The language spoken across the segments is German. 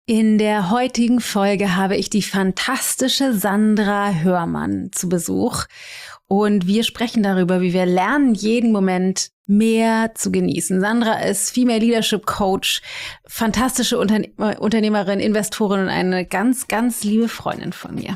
In der heutigen Folge habe ich die fantastische Sandra Hörmann zu Besuch und wir sprechen darüber, wie wir lernen, jeden Moment mehr zu genießen. Sandra ist Female Leadership Coach, fantastische Unternehmerin, Investorin und eine ganz, ganz liebe Freundin von mir.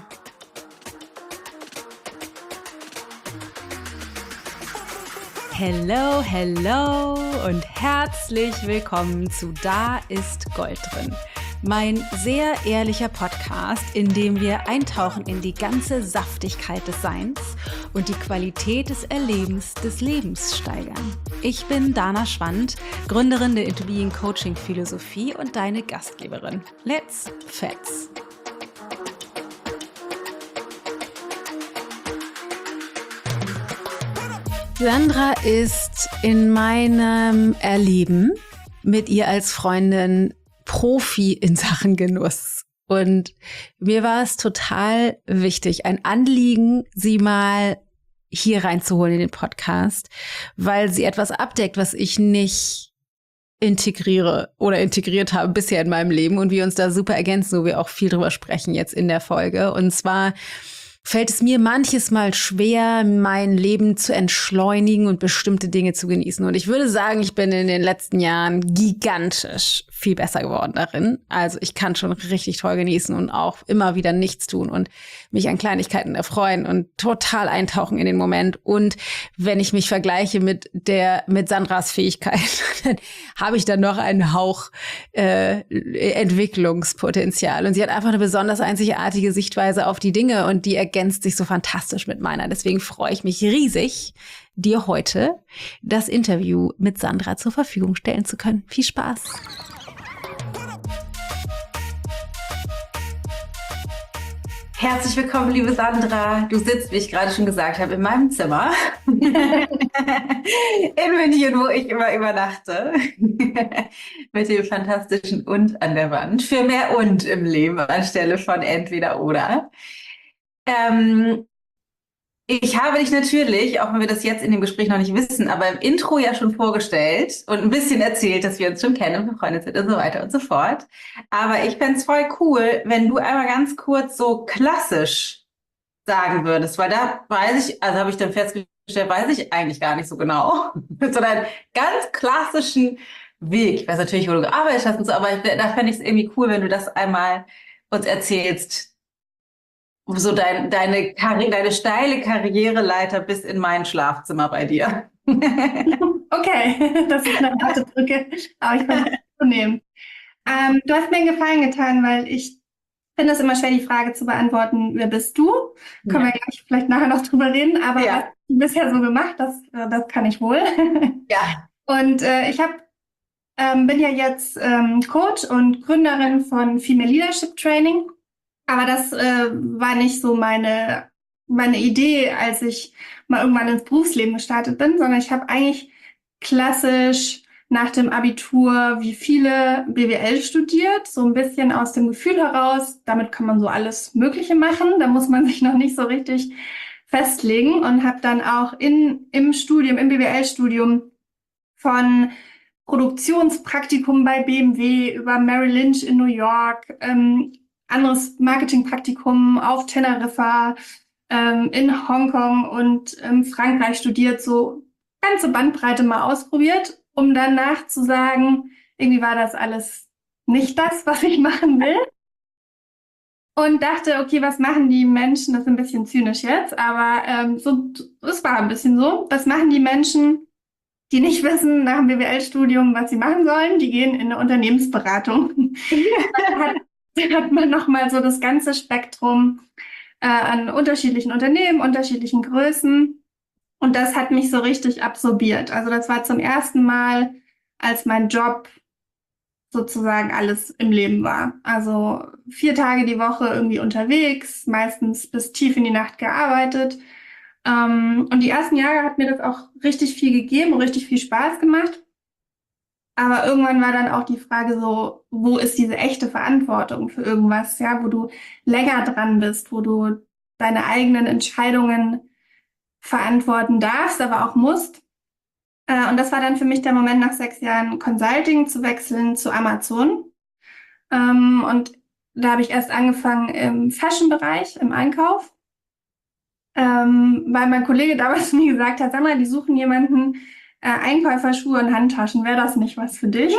Hello, hello und herzlich willkommen zu Da ist Gold drin. Mein sehr ehrlicher Podcast, in dem wir eintauchen in die ganze Saftigkeit des Seins und die Qualität des Erlebens des Lebens steigern. Ich bin Dana Schwand, Gründerin der Into Being Coaching Philosophie und deine Gastgeberin. Let's Fets! Sandra ist in meinem Erleben mit ihr als Freundin Profi in Sachen Genuss. Und mir war es total wichtig, ein Anliegen, sie mal hier reinzuholen in den Podcast, weil sie etwas abdeckt, was ich nicht integriere oder integriert habe bisher in meinem Leben und wir uns da super ergänzen, wo wir auch viel drüber sprechen jetzt in der Folge. Und zwar fällt es mir manches Mal schwer, mein Leben zu entschleunigen und bestimmte Dinge zu genießen. Und ich würde sagen, ich bin in den letzten Jahren gigantisch viel besser geworden darin. Also ich kann schon richtig toll genießen und auch immer wieder nichts tun und mich an Kleinigkeiten erfreuen und total eintauchen in den Moment. Und wenn ich mich vergleiche mit Sandras Fähigkeit, dann habe ich dann noch einen Hauch Entwicklungspotenzial. Und sie hat einfach eine besonders einzigartige Sichtweise auf die Dinge und die ergänzt sich so fantastisch mit meiner. Deswegen freue ich mich riesig, dir heute das Interview mit Sandra zur Verfügung stellen zu können. Viel Spaß! Herzlich willkommen, liebe Sandra. Du sitzt, wie ich gerade schon gesagt habe, in meinem Zimmer in München, wo ich immer übernachte, mit dem fantastischen Und an der Wand. Für mehr Und im Leben anstelle von entweder oder. Ich habe dich natürlich, auch wenn wir das jetzt in dem Gespräch noch nicht wissen, aber im Intro ja schon vorgestellt und ein bisschen erzählt, dass wir uns schon kennen und befreundet sind und so weiter und so fort. Aber ich fände es voll cool, wenn du einmal ganz kurz so klassisch sagen würdest, weil da weiß ich, also habe ich dann festgestellt, weiß ich eigentlich gar nicht so genau, sondern ganz klassischen Weg. Ich weiß natürlich, wo du gearbeitet hast und so, aber da fände ich es irgendwie cool, wenn du das einmal uns erzählst, so deine steile Karriereleiter bis in mein Schlafzimmer bei dir. Okay, das ist eine harte Brücke, aber ich kann es so nehmen. Du hast mir einen Gefallen getan, weil ich finde es immer schwer, die Frage zu beantworten, wer bist du? Können wir gleich vielleicht nachher noch drüber reden, aber was hast du bisher so gemacht, das kann ich wohl. Ja. Und ich bin ja jetzt Coach und Gründerin von Female Leadership Training. Aber das war nicht so meine Idee, als ich mal irgendwann ins Berufsleben gestartet bin, sondern ich habe eigentlich klassisch nach dem Abitur wie viele BWL studiert, so ein bisschen aus dem Gefühl heraus, damit kann man so alles Mögliche machen, da muss man sich noch nicht so richtig festlegen und habe dann auch im BWL-Studium von Produktionspraktikum bei BMW über Merrill Lynch in New York, anderes Marketingpraktikum auf Teneriffa, in Hongkong und Frankreich studiert, so ganze Bandbreite mal ausprobiert, um danach zu sagen, irgendwie war das alles nicht das, was ich machen will. Und dachte, okay, was machen die Menschen, das ist ein bisschen zynisch jetzt, aber es war ein bisschen so, was machen die Menschen, die nicht wissen nach dem BWL-Studium, was sie machen sollen, die gehen in eine Unternehmensberatung. Hat man nochmal so das ganze Spektrum an unterschiedlichen Unternehmen, unterschiedlichen Größen. Und das hat mich so richtig absorbiert. Also das war zum ersten Mal, als mein Job sozusagen alles im Leben war. Also 4 Tage die Woche irgendwie unterwegs, meistens bis tief in die Nacht gearbeitet. Und die ersten Jahre hat mir das auch richtig viel gegeben und richtig viel Spaß gemacht. Aber irgendwann war dann auch die Frage so, wo ist diese echte Verantwortung für irgendwas, ja, wo du länger dran bist, wo du deine eigenen Entscheidungen verantworten darfst, aber auch musst. Und das war dann für mich der Moment, nach 6 Jahren Consulting zu wechseln zu Amazon. Und da habe ich erst angefangen im Fashion-Bereich, im Einkauf, weil mein Kollege damals zu mir gesagt hat, sag mal, die suchen jemanden, Einkäufer, Schuhe und Handtaschen, wäre das nicht was für dich?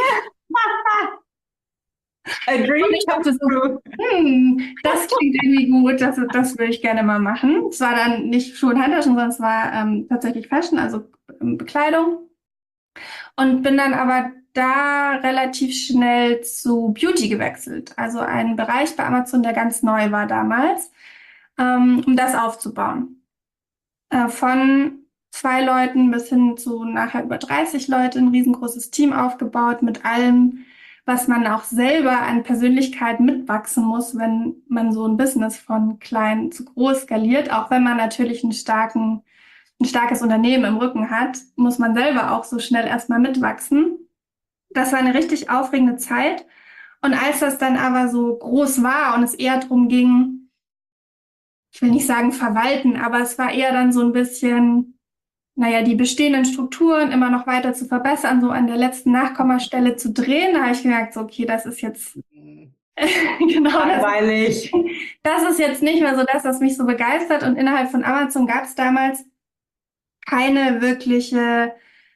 Agree. Und ich dachte so, das klingt irgendwie gut, das würde ich gerne mal machen. Es war dann nicht Schuhe und Handtaschen, sondern es war tatsächlich Fashion, also Bekleidung. Und bin dann aber da relativ schnell zu Beauty gewechselt. Also ein Bereich bei Amazon, der ganz neu war damals, um das aufzubauen. Von 2 Leuten bis hin zu nachher über 30 Leute, ein riesengroßes Team aufgebaut mit allem, was man auch selber an Persönlichkeit mitwachsen muss, wenn man so ein Business von klein zu groß skaliert. Auch wenn man natürlich ein starkes Unternehmen im Rücken hat, muss man selber auch so schnell erstmal mitwachsen. Das war eine richtig aufregende Zeit. Und als das dann aber so groß war und es eher darum ging, ich will nicht sagen verwalten, aber es war eher dann so ein bisschen, naja, die bestehenden Strukturen immer noch weiter zu verbessern, so an der letzten Nachkommastelle zu drehen. Da habe ich gemerkt, so, okay, das ist jetzt genau Langweilig. das ist jetzt nicht mehr so das, was mich so begeistert. Und innerhalb von Amazon gab es damals keine wirkliche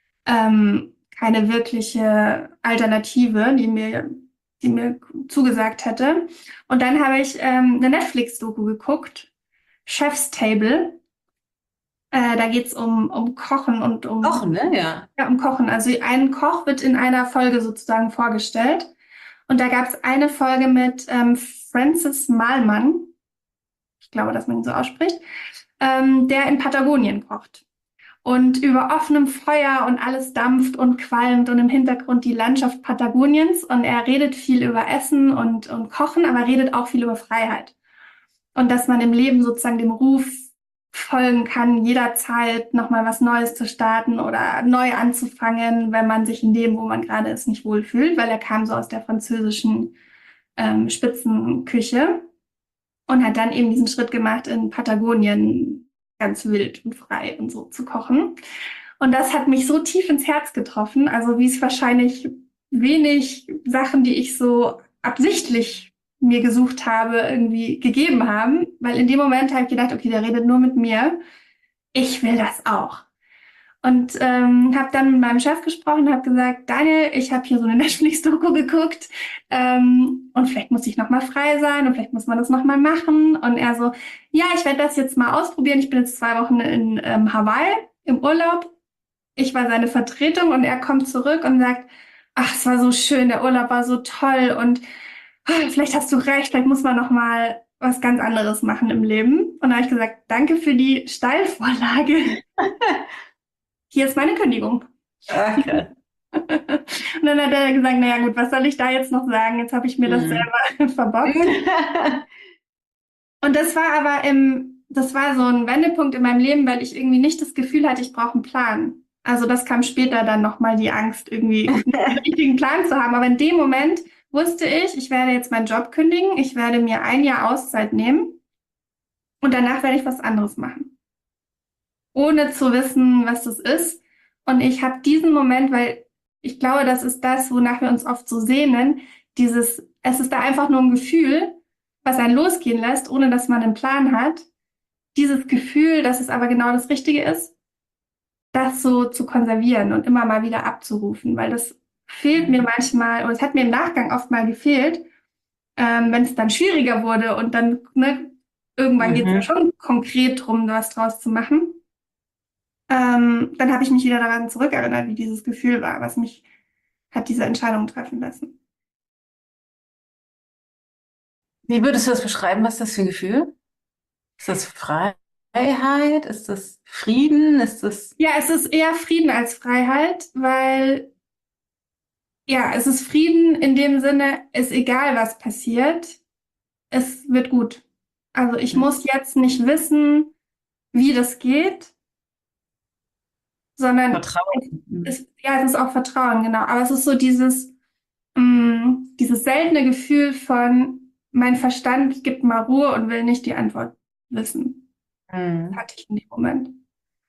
Alternative, die mir zugesagt hätte. Und dann habe ich eine Netflix-Doku geguckt, Chef's Table. Da geht's um Kochen und Kochen, ne? Ja. Ja, um Kochen. Also ein Koch wird in einer Folge sozusagen vorgestellt. Und da gab es eine Folge mit Francis Mahlmann, ich glaube, dass man ihn so ausspricht, der in Patagonien kocht. Und über offenem Feuer und alles dampft und qualmt und im Hintergrund die Landschaft Patagoniens. Und er redet viel über Essen und Kochen, aber redet auch viel über Freiheit. Und dass man im Leben sozusagen dem Ruf folgen kann, jederzeit nochmal was Neues zu starten oder neu anzufangen, wenn man sich in dem, wo man gerade ist, nicht wohlfühlt, weil er kam so aus der französischen Spitzenküche und hat dann eben diesen Schritt gemacht, in Patagonien ganz wild und frei und so zu kochen. Und das hat mich so tief ins Herz getroffen, also wie es wahrscheinlich wenig Sachen, die ich so absichtlich mir gesucht habe, irgendwie gegeben haben, weil in dem Moment habe ich gedacht, okay, der redet nur mit mir. Ich will das auch. Und habe dann mit meinem Chef gesprochen, habe gesagt, Daniel, ich habe hier so eine Netflix-Doku geguckt und vielleicht muss ich noch mal frei sein und vielleicht muss man das noch mal machen. Und er so, ja, ich werde das jetzt mal ausprobieren. Ich bin jetzt 2 Wochen in Hawaii im Urlaub. Ich war seine Vertretung und er kommt zurück und sagt, ach, es war so schön, der Urlaub war so toll und vielleicht hast du recht, vielleicht muss man noch mal was ganz anderes machen im Leben. Und da habe ich gesagt, danke für die Steilvorlage. Hier ist meine Kündigung. Okay. Und dann hat er gesagt, naja gut, was soll ich da jetzt noch sagen? Jetzt habe ich mir das selber verbockt. Und das war so ein Wendepunkt in meinem Leben, weil ich irgendwie nicht das Gefühl hatte, ich brauche einen Plan. Also das kam später dann nochmal die Angst, irgendwie einen richtigen Plan zu haben. Aber in dem Moment wusste ich werde jetzt meinen Job kündigen, ich werde mir 1 Jahr Auszeit nehmen und danach werde ich was anderes machen. Ohne zu wissen, was das ist. Und ich habe diesen Moment, weil ich glaube, das ist das, wonach wir uns oft so sehnen, es ist da einfach nur ein Gefühl, was einen losgehen lässt, ohne dass man einen Plan hat. Dieses Gefühl, dass es aber genau das Richtige ist, das so zu konservieren und immer mal wieder abzurufen, weil das fehlt mir manchmal, oder es hat mir im Nachgang oft mal gefehlt, wenn es dann schwieriger wurde und dann, ne, irgendwann geht es ja schon konkret drum, was draus zu machen. Dann habe ich mich wieder daran zurückerinnert, wie dieses Gefühl war, was mich hat diese Entscheidung treffen lassen. Wie würdest du das beschreiben? Was ist das für ein Gefühl? Ist das Freiheit? Ist das Frieden? Ist das... Ja, es ist eher Frieden als Freiheit, weil ja, es ist Frieden in dem Sinne, ist egal, was passiert, es wird gut. Also ich muss jetzt nicht wissen, wie das geht, sondern Vertrauen. es ist auch Vertrauen, genau. Aber es ist so dieses seltene Gefühl von, mein Verstand gibt mal Ruhe und will nicht die Antwort wissen. Das hatte ich in dem Moment.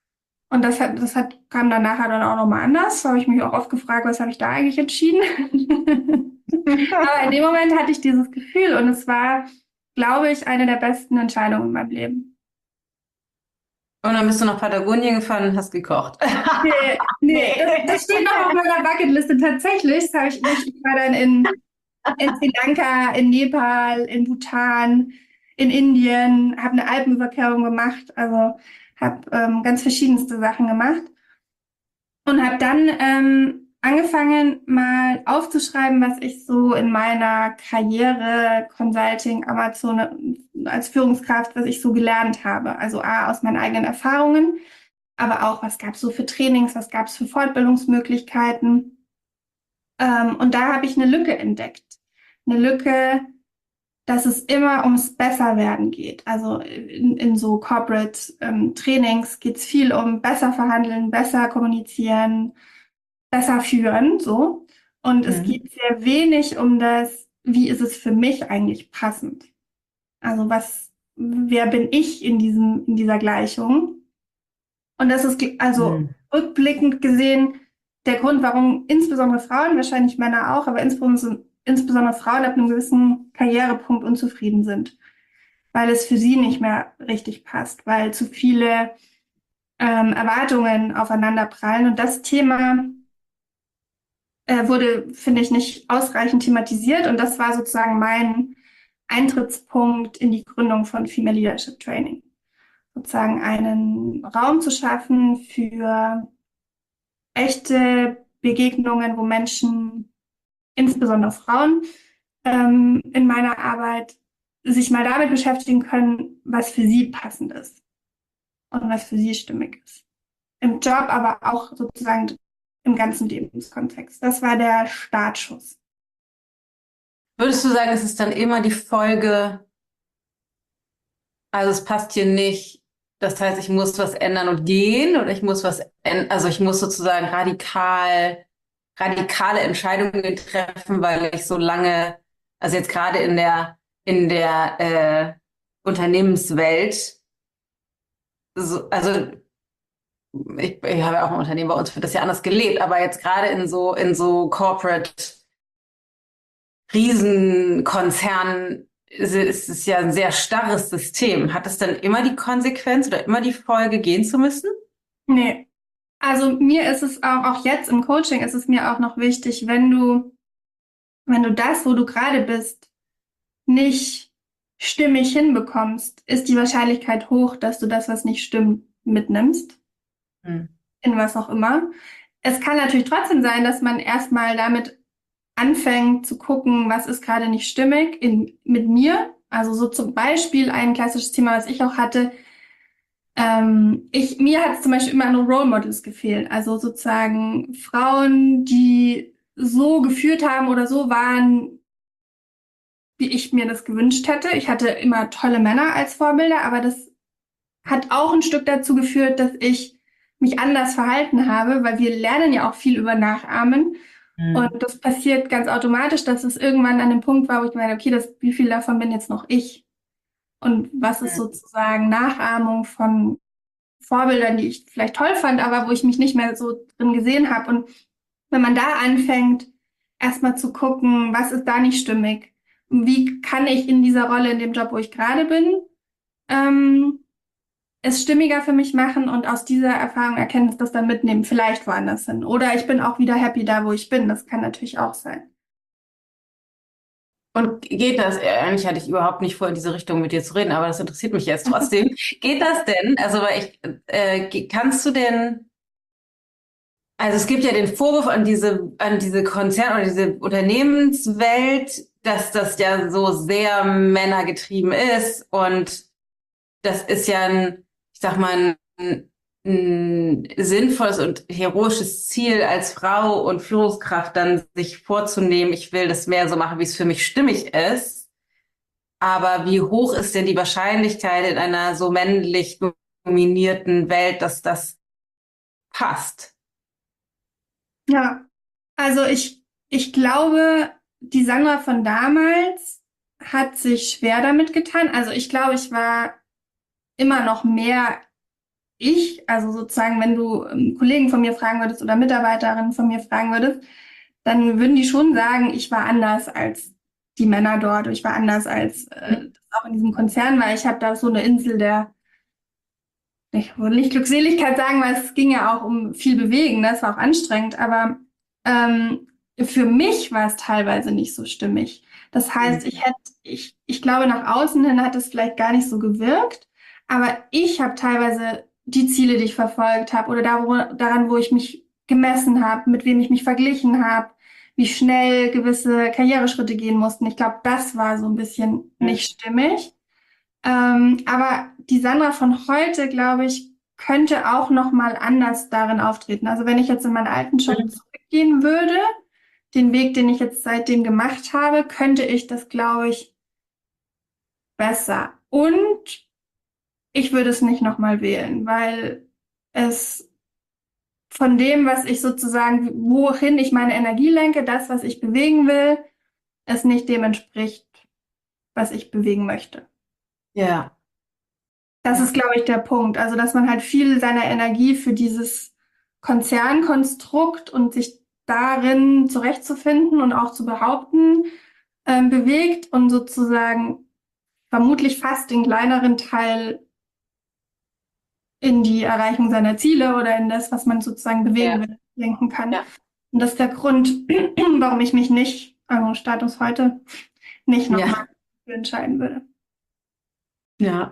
Und kam dann nachher dann auch nochmal anders. Da habe ich mich auch oft gefragt, was habe ich da eigentlich entschieden? Aber in dem Moment hatte ich dieses Gefühl und es war, glaube ich, eine der besten Entscheidungen in meinem Leben. Und dann bist du nach Patagonien gefahren und hast gekocht. Nee, das steht noch auf meiner Bucketliste tatsächlich. Ich war dann in Sri Lanka, in Nepal, in Bhutan, in Indien, habe eine Alpenüberquerung gemacht, also habe ganz verschiedenste Sachen gemacht und habe dann angefangen, mal aufzuschreiben, was ich so in meiner Karriere, Consulting, Amazon als Führungskraft, was ich so gelernt habe. Also A, aus meinen eigenen Erfahrungen, aber auch, was gab es so für Trainings, was gab es für Fortbildungsmöglichkeiten. Und da habe ich eine Lücke entdeckt. Eine Lücke, dass es immer ums Besserwerden geht. Also in so Corporate Trainings geht es viel um besser verhandeln, besser kommunizieren, besser führen, so. Und es geht sehr wenig um das, wie ist es für mich eigentlich passend? Also wer bin ich in dieser Gleichung? Und das ist also rückblickend gesehen der Grund, warum insbesondere Frauen, wahrscheinlich Männer auch, aber insbesondere Frauen ab einem gewissen Karrierepunkt unzufrieden sind, weil es für sie nicht mehr richtig passt, weil zu viele Erwartungen aufeinander prallen. Und das Thema wurde, finde ich, nicht ausreichend thematisiert. Und das war sozusagen mein Eintrittspunkt in die Gründung von Female Leadership Training. Sozusagen einen Raum zu schaffen für echte Begegnungen, wo Menschen, insbesondere Frauen, in meiner Arbeit sich mal damit beschäftigen können, was für sie passend ist und was für sie stimmig ist. Im Job, aber auch sozusagen im ganzen Lebenskontext. Das war der Startschuss. Würdest du sagen, es ist dann immer die Folge, also es passt hier nicht, das heißt, ich muss was ändern und gehen oder ich muss also ich muss sozusagen radikale Entscheidungen treffen, weil ich so lange, also jetzt gerade in der Unternehmenswelt, also ich habe ja auch ein Unternehmen, bei uns wird das ja anders gelebt, aber jetzt gerade in so Corporate Riesenkonzernen ist es ja ein sehr starres System. Hat es dann immer die Konsequenz oder immer die Folge, gehen zu müssen? Nee. Also mir ist es auch jetzt im Coaching ist es mir auch noch wichtig, wenn du das, wo du gerade bist, nicht stimmig hinbekommst, ist die Wahrscheinlichkeit hoch, dass du das, was nicht stimmt, mitnimmst. In was auch immer. Es kann natürlich trotzdem sein, dass man erstmal damit anfängt zu gucken, was ist gerade nicht stimmig mit mir. Also so zum Beispiel ein klassisches Thema, was ich auch hatte. Mir hat es zum Beispiel immer an Role Models gefehlt. Also sozusagen Frauen, die so geführt haben oder so waren, wie ich mir das gewünscht hätte. Ich hatte immer tolle Männer als Vorbilder, aber das hat auch ein Stück dazu geführt, dass ich mich anders verhalten habe, weil wir lernen ja auch viel über Nachahmen. Und das passiert ganz automatisch, dass es irgendwann an dem Punkt war, wo ich meine, okay, wie viel davon bin jetzt noch ich? Und was ist sozusagen Nachahmung von Vorbildern, die ich vielleicht toll fand, aber wo ich mich nicht mehr so drin gesehen habe. Und wenn man da anfängt, erstmal zu gucken, was ist da nicht stimmig? Wie kann ich in dieser Rolle, in dem Job, wo ich gerade bin, es stimmiger für mich machen und aus dieser Erfahrung Erkenntnis das dann mitnehmen, vielleicht woanders hin. Oder ich bin auch wieder happy da, wo ich bin. Das kann natürlich auch sein. Und geht das, eigentlich hatte ich überhaupt nicht vor, in diese Richtung mit dir zu reden, aber das interessiert mich jetzt trotzdem. Geht das denn? Also, kannst du denn, also es gibt ja den Vorwurf an diese Konzern- oder diese Unternehmenswelt, dass das ja so sehr männergetrieben ist und das ist ja ich sag mal, ein sinnvolles und heroisches Ziel als Frau und Führungskraft dann sich vorzunehmen, ich will das mehr so machen, wie es für mich stimmig ist. Aber wie hoch ist denn die Wahrscheinlichkeit in einer so männlich dominierten Welt, dass das passt? Ja, also ich glaube, die Sandra von damals hat sich schwer damit getan. Also ich glaube, ich war immer noch mehr also sozusagen, wenn du Kollegen von mir fragen würdest oder Mitarbeiterinnen von mir fragen würdest, dann würden die schon sagen, ich war anders als die Männer dort, ich war anders als auch in diesem Konzern, weil ich habe da so eine Insel der, ich würde nicht Glückseligkeit sagen, weil es ging ja auch um viel Bewegen, das war auch anstrengend, aber für mich war es teilweise nicht so stimmig. Das heißt, ich glaube, nach außen hin hat es vielleicht gar nicht so gewirkt, aber ich habe teilweise die Ziele, die ich verfolgt habe oder daran, wo ich mich gemessen habe, mit wem ich mich verglichen habe, wie schnell gewisse Karriereschritte gehen mussten. Ich glaube, das war so ein bisschen nicht stimmig. Aber die Sandra von heute, glaube ich, könnte auch noch mal anders darin auftreten. Also wenn ich jetzt in meinen alten Job zurückgehen würde, den Weg, den ich jetzt seitdem gemacht habe, könnte ich das, glaube ich, besser. Und ich würde es nicht noch mal wählen, weil es von dem, was ich sozusagen, wohin ich meine Energie lenke, das, was ich bewegen will, es nicht dem entspricht, was ich bewegen möchte. Ja. Das ist, glaube ich, der Punkt. Also, dass man halt viel seiner Energie für dieses Konzernkonstrukt und sich darin zurechtzufinden und auch zu behaupten, bewegt und sozusagen vermutlich fast den kleineren Teil in die Erreichung seiner Ziele oder in das, was man sozusagen bewegen will, lenken kann. Ja. Und das ist der Grund, warum ich mich nicht, also Status heute, nicht nochmal dafür entscheiden würde. Ja.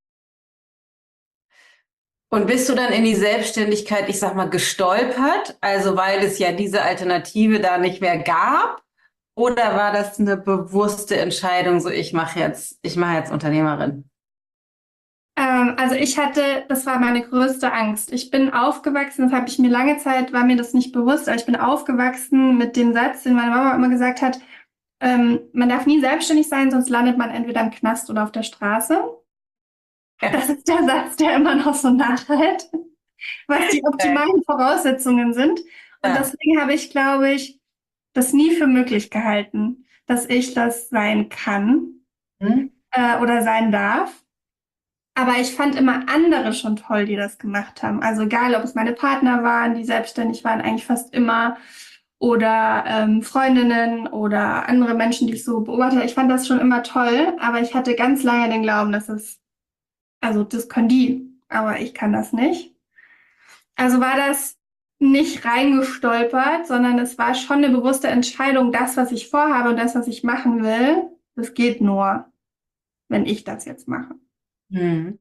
Und bist du dann in die Selbstständigkeit, ich sag mal, gestolpert? Also weil es ja diese Alternative da nicht mehr gab? Oder war das eine bewusste Entscheidung, so ich mache jetzt Unternehmerin? Also das war meine größte Angst. Ich bin aufgewachsen, das habe ich mir lange Zeit, war mir das nicht bewusst, aber ich bin aufgewachsen mit dem Satz, den meine Mama immer gesagt hat, man darf nie selbstständig sein, sonst landet man entweder im Knast oder auf der Straße. Ja. Das ist der Satz, der immer noch so nachhält, was die optimalen Voraussetzungen sind. Und deswegen habe ich, glaube ich, das nie für möglich gehalten, dass ich das sein kann oder sein darf. Aber ich fand immer andere schon toll, die das gemacht haben. Also egal, ob es meine Partner waren, die selbstständig waren, eigentlich fast immer, oder Freundinnen oder andere Menschen, die ich so beobachte. Ich fand das schon immer toll, aber ich hatte ganz lange den Glauben, also das können die, aber ich kann das nicht. Also war das nicht reingestolpert, sondern es war schon eine bewusste Entscheidung, das, was ich vorhabe und das, was ich machen will, das geht nur, wenn ich das jetzt mache. Mhm.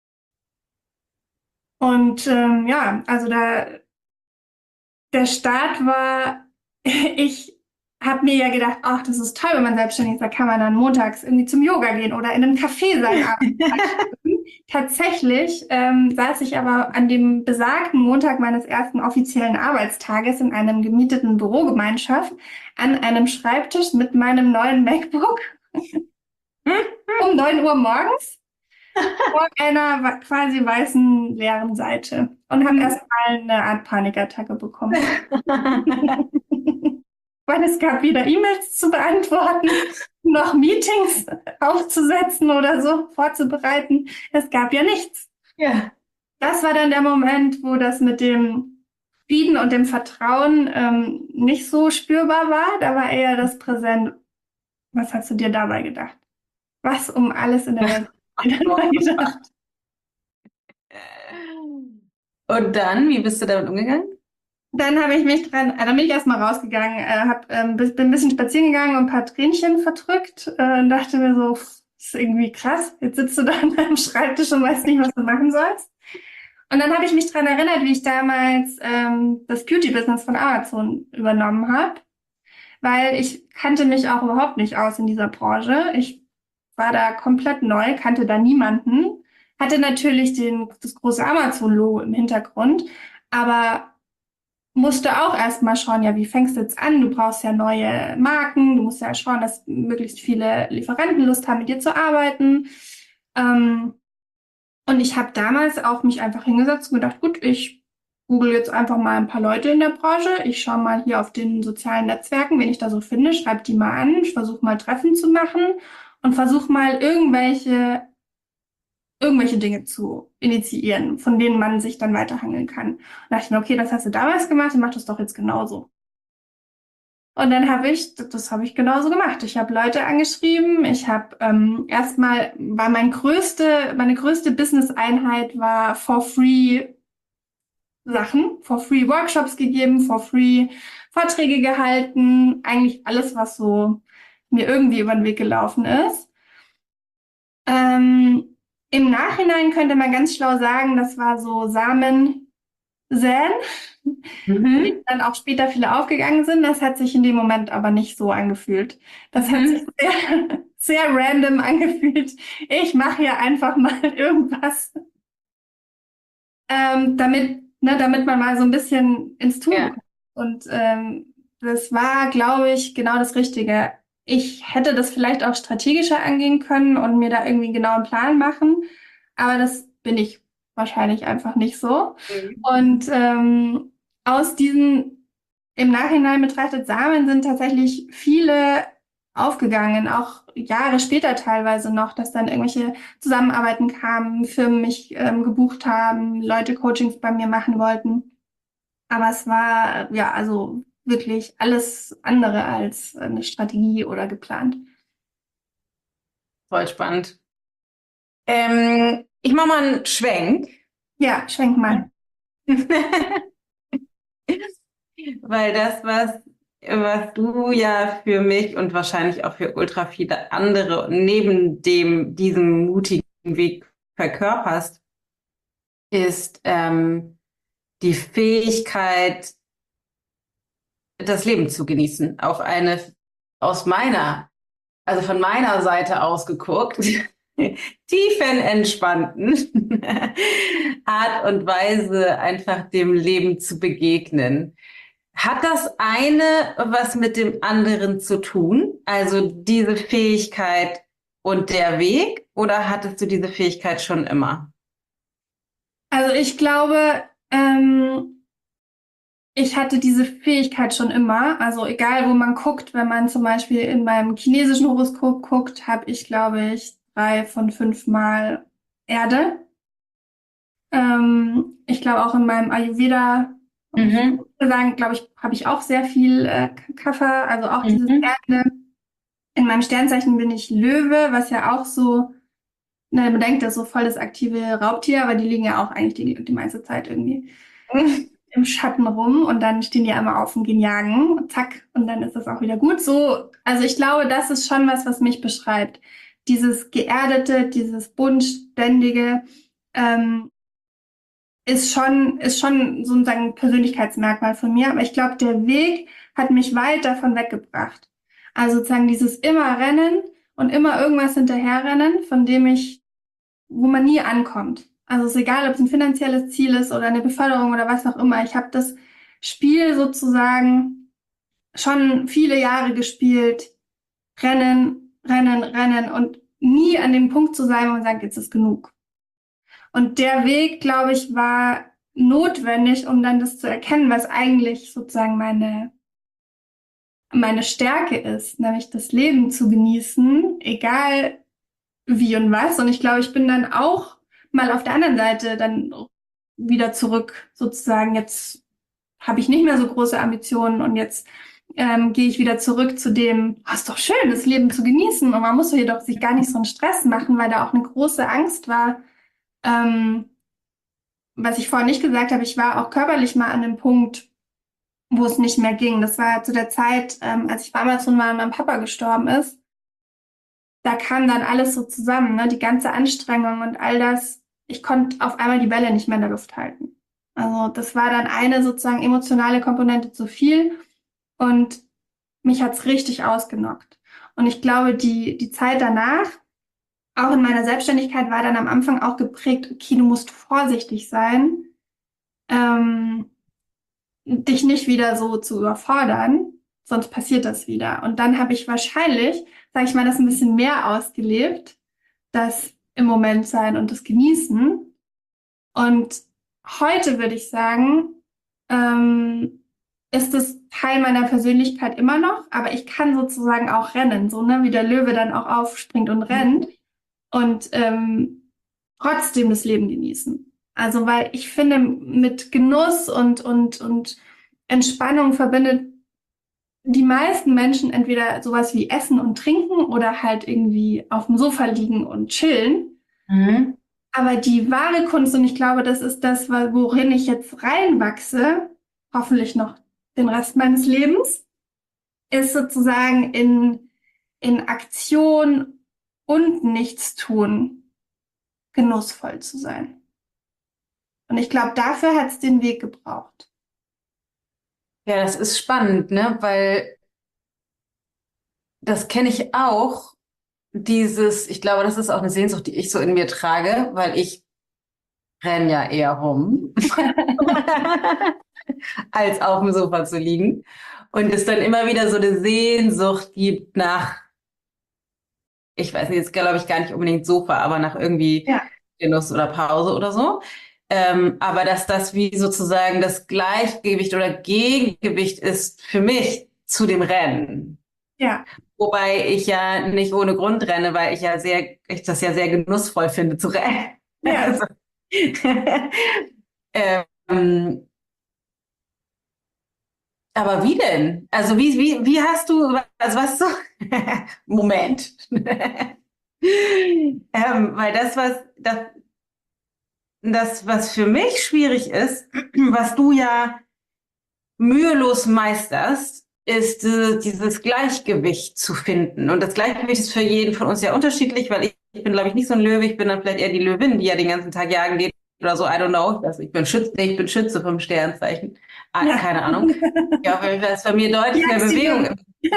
Und also der Start war, ich habe mir ja gedacht, ach, das ist toll, wenn man selbstständig ist, da kann man dann montags irgendwie zum Yoga gehen oder in einem Café sein Abend. Tatsächlich saß ich aber an dem besagten Montag meines ersten offiziellen Arbeitstages in einem gemieteten Bürogemeinschaft an einem Schreibtisch mit meinem neuen MacBook um 9 Uhr morgens vor einer quasi weißen leeren Seite und habe erstmal eine Art Panikattacke bekommen. Weil es gab weder E-Mails zu beantworten, noch Meetings aufzusetzen oder so vorzubereiten. Es gab ja nichts. Ja. Das war dann der Moment, wo das mit dem Frieden und dem Vertrauen nicht so spürbar war. Da war eher das Präsent. Was hast du dir dabei gedacht? Was um alles in der Welt hast du dir dabei gedacht? Und dann, wie bist du damit umgegangen? Dann bin ich erstmal rausgegangen, bin ein bisschen spazieren gegangen und ein paar Tränchen verdrückt und dachte mir so, das ist irgendwie krass. Jetzt sitzt du da an deinem Schreibtisch und weißt nicht, was du machen sollst. Und dann habe ich mich daran erinnert, wie ich damals das Beauty-Business von Amazon übernommen habe, weil ich kannte mich auch überhaupt nicht aus in dieser Branche. Ich war da komplett neu, kannte da niemanden, hatte natürlich das große Amazon-Logo im Hintergrund, aber musste auch erstmal schauen, ja, wie fängst du jetzt an? Du brauchst ja neue Marken, du musst ja schauen, dass möglichst viele Lieferanten Lust haben, mit dir zu arbeiten. Und ich habe damals auch mich einfach hingesetzt und gedacht, gut, ich google jetzt einfach mal ein paar Leute in der Branche. Ich schaue mal hier auf den sozialen Netzwerken, wen ich da so finde, schreibe die mal an. Ich versuche mal Treffen zu machen und versuche mal irgendwelche irgendwelche Dinge zu initiieren, von denen man sich dann weiterhangeln kann. Und da dachte ich mir, okay, das hast du damals gemacht, dann mach das doch jetzt genauso. Und dann das habe ich genauso gemacht. Ich habe Leute angeschrieben. Ich habe erstmal war meine größte Business-Einheit war for free Sachen, for free Workshops gegeben, for free Vorträge gehalten, eigentlich alles, was so mir irgendwie über den Weg gelaufen ist. Im Nachhinein könnte man ganz schlau sagen, das war so Samen säen, die dann auch später viele aufgegangen sind. Das hat sich in dem Moment aber nicht so angefühlt. Das hat sich sehr, sehr random angefühlt. Ich mache hier einfach mal irgendwas, damit man mal so ein bisschen ins Tun kommt. Und das war, glaube ich, genau das Richtige. Ich hätte das vielleicht auch strategischer angehen können und mir da irgendwie genau einen Plan machen, aber das bin ich wahrscheinlich einfach nicht so. Und aus diesen im Nachhinein betrachtet Samen sind tatsächlich viele aufgegangen, auch Jahre später teilweise noch, dass dann irgendwelche Zusammenarbeiten kamen, Firmen mich gebucht haben, Leute Coachings bei mir machen wollten. Aber es war ja also wirklich alles andere als eine Strategie oder geplant. Voll spannend. Ich mache mal einen Schwenk. Ja, schwenk mal. Weil das, was du ja für mich und wahrscheinlich auch für ultra viele andere neben diesem mutigen Weg verkörperst, ist die Fähigkeit, das Leben zu genießen, auf eine also von meiner Seite aus geguckt, tiefenentspannten Art und Weise einfach dem Leben zu begegnen. Hat das eine was mit dem anderen zu tun? Also diese Fähigkeit und der Weg? Oder hattest du diese Fähigkeit schon immer? Also ich glaube, ich hatte diese Fähigkeit schon immer. Also egal, wo man guckt, wenn man zum Beispiel in meinem chinesischen Horoskop guckt, habe ich, glaube ich, 3 von 5 Mal Erde. Ich glaube auch in meinem Ayurveda, ich würde sagen, glaube ich, habe ich auch sehr viel Kapha, also auch dieses Erde. In meinem Sternzeichen bin ich Löwe, was ja auch so, man denkt, das ist so voll das aktive Raubtier, aber die liegen ja auch eigentlich die meiste Zeit irgendwie im Schatten rum und dann stehen die einmal auf und gehen jagen, zack, und dann ist das auch wieder gut. So, also ich glaube, das ist schon was mich beschreibt. Dieses Geerdete, dieses Bodenständige, ist schon sozusagen ein Persönlichkeitsmerkmal von mir, aber ich glaube, der Weg hat mich weit davon weggebracht. Also sozusagen dieses immer Rennen und immer irgendwas hinterherrennen, wo man nie ankommt. Also es ist egal, ob es ein finanzielles Ziel ist oder eine Beförderung oder was auch immer. Ich habe das Spiel sozusagen schon viele Jahre gespielt. Rennen, rennen, rennen und nie an dem Punkt zu sein, wo man sagt, jetzt ist genug. Und der Weg, glaube ich, war notwendig, um dann das zu erkennen, was eigentlich sozusagen meine Stärke ist, nämlich das Leben zu genießen, egal wie und was. Und ich glaube, ich bin dann auch mal auf der anderen Seite dann wieder zurück, sozusagen. Jetzt habe ich nicht mehr so große Ambitionen und jetzt gehe ich wieder zurück zu dem, ist doch schön, das Leben zu genießen. Und man muss jedoch sich gar nicht so einen Stress machen, weil da auch eine große Angst war. Was ich vorhin nicht gesagt habe, ich war auch körperlich mal an einem Punkt, wo es nicht mehr ging. Das war zu der Zeit, als ich bei Amazon war und mein Papa gestorben ist. Da kam dann alles so zusammen, ne? Die ganze Anstrengung und all das. Ich konnte auf einmal die Bälle nicht mehr in der Luft halten. Also das war dann eine sozusagen emotionale Komponente zu viel und mich hat's richtig ausgenockt. Und ich glaube, die Zeit danach, auch in meiner Selbstständigkeit, war dann am Anfang auch geprägt, okay, du musst vorsichtig sein, dich nicht wieder so zu überfordern, sonst passiert das wieder. Und dann habe ich wahrscheinlich, sage ich mal, das ein bisschen mehr ausgelebt, das im Moment sein und das Genießen. Und heute würde ich sagen, ist es Teil meiner Persönlichkeit immer noch, aber ich kann sozusagen auch rennen, so ne, wie der Löwe dann auch aufspringt und rennt. Und trotzdem das Leben genießen. Also, weil ich finde, mit Genuss und Entspannung verbindet die meisten Menschen entweder sowas wie Essen und Trinken oder halt irgendwie auf dem Sofa liegen und chillen. Mhm. Aber die wahre Kunst, und ich glaube, das ist das, worin ich jetzt reinwachse, hoffentlich noch den Rest meines Lebens, ist sozusagen in Aktion und Nichtstun genussvoll zu sein. Und ich glaube, dafür hat es den Weg gebraucht. Ja, das ist spannend, ne? Weil das kenne ich auch. Ich glaube, das ist auch eine Sehnsucht, die ich so in mir trage, weil ich renne ja eher rum, als auf dem Sofa zu liegen. Und es dann immer wieder so eine Sehnsucht gibt nach, ich weiß nicht, jetzt glaube ich gar nicht unbedingt Sofa, aber nach irgendwie Ja, Genuss oder Pause oder so. Aber dass das wie sozusagen das Gleichgewicht oder Gegengewicht ist für mich zu dem Rennen. ja, Wobei ich ja nicht ohne Grund renne, weil ich das ja sehr genussvoll finde zu rennen. ja. Also, ähm, aber wie denn? Also wie hast du, also was so, Moment. Weil das, was für mich schwierig ist, was du ja mühelos meisterst, ist dieses Gleichgewicht zu finden. Und das Gleichgewicht ist für jeden von uns ja unterschiedlich, weil ich bin, glaube ich, nicht so ein Löwe. Ich bin dann vielleicht eher die Löwin, die ja den ganzen Tag jagen geht oder so. I don't know. Also ich bin Schütze, nee, ich bin Schütze vom Sternzeichen. Ja. Keine Ahnung. Ja, weil das bei mir deutlich mehr Bewegung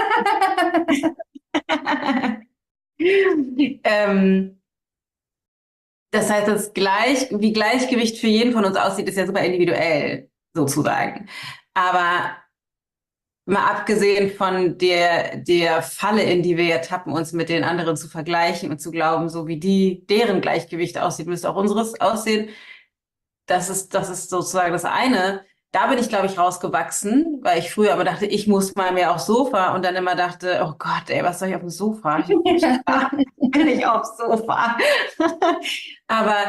das heißt, wie Gleichgewicht für jeden von uns aussieht, ist ja super individuell, sozusagen. Aber mal abgesehen von der Falle, in die wir ja tappen, uns mit den anderen zu vergleichen und zu glauben, so wie deren Gleichgewicht aussieht, müsste auch unseres aussehen. Das ist sozusagen das eine. Da bin ich, glaube ich, rausgewachsen, weil ich früher aber dachte, ich muss mal mehr aufs Sofa und dann immer dachte, oh Gott, ey, was soll ich auf dem Sofa? Ich bin nicht aufs Sofa. Aber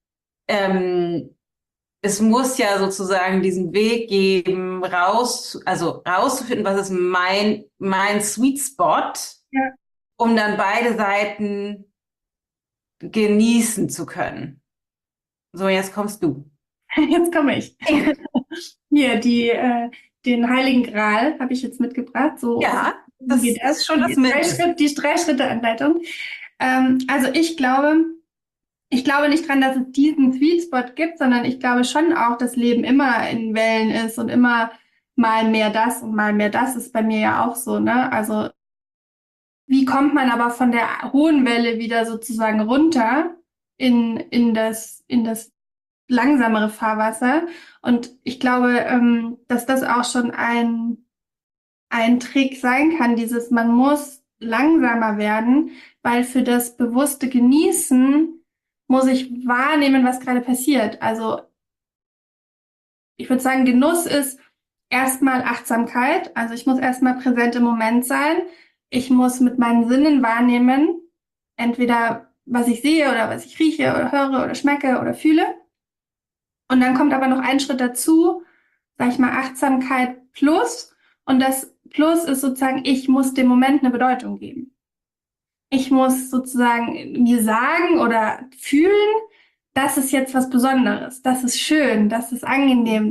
es muss ja sozusagen diesen Weg geben, rauszufinden, was ist mein Sweet Spot, Ja. um dann beide Seiten genießen zu können. So, jetzt kommst du. Jetzt komme ich. Hier, den Heiligen Gral habe ich jetzt mitgebracht. So Ja, das geht ist schon das Mittel. Die Drei-Schritte-Anleitung. Also ich glaube nicht dran, dass es diesen Sweet Spot gibt, sondern ich glaube schon auch, dass Leben immer in Wellen ist und immer mal mehr das und mal mehr das ist bei mir ja auch so, ne? Also wie kommt man aber von der hohen Welle wieder sozusagen runter in das langsamere Fahrwasser? Und ich glaube, dass das auch schon ein Trick sein kann, man muss langsamer werden, weil für das bewusste Genießen muss ich wahrnehmen, was gerade passiert. Also ich würde sagen, Genuss ist erstmal Achtsamkeit. Also ich muss erstmal präsent im Moment sein. Ich muss mit meinen Sinnen wahrnehmen, entweder was ich sehe oder was ich rieche oder höre oder schmecke oder fühle. Und dann kommt aber noch ein Schritt dazu, sag ich mal, Achtsamkeit plus. Und das Plus ist sozusagen, ich muss dem Moment eine Bedeutung geben. Ich muss sozusagen mir sagen oder fühlen, das ist jetzt was Besonderes, das ist schön, das ist angenehm,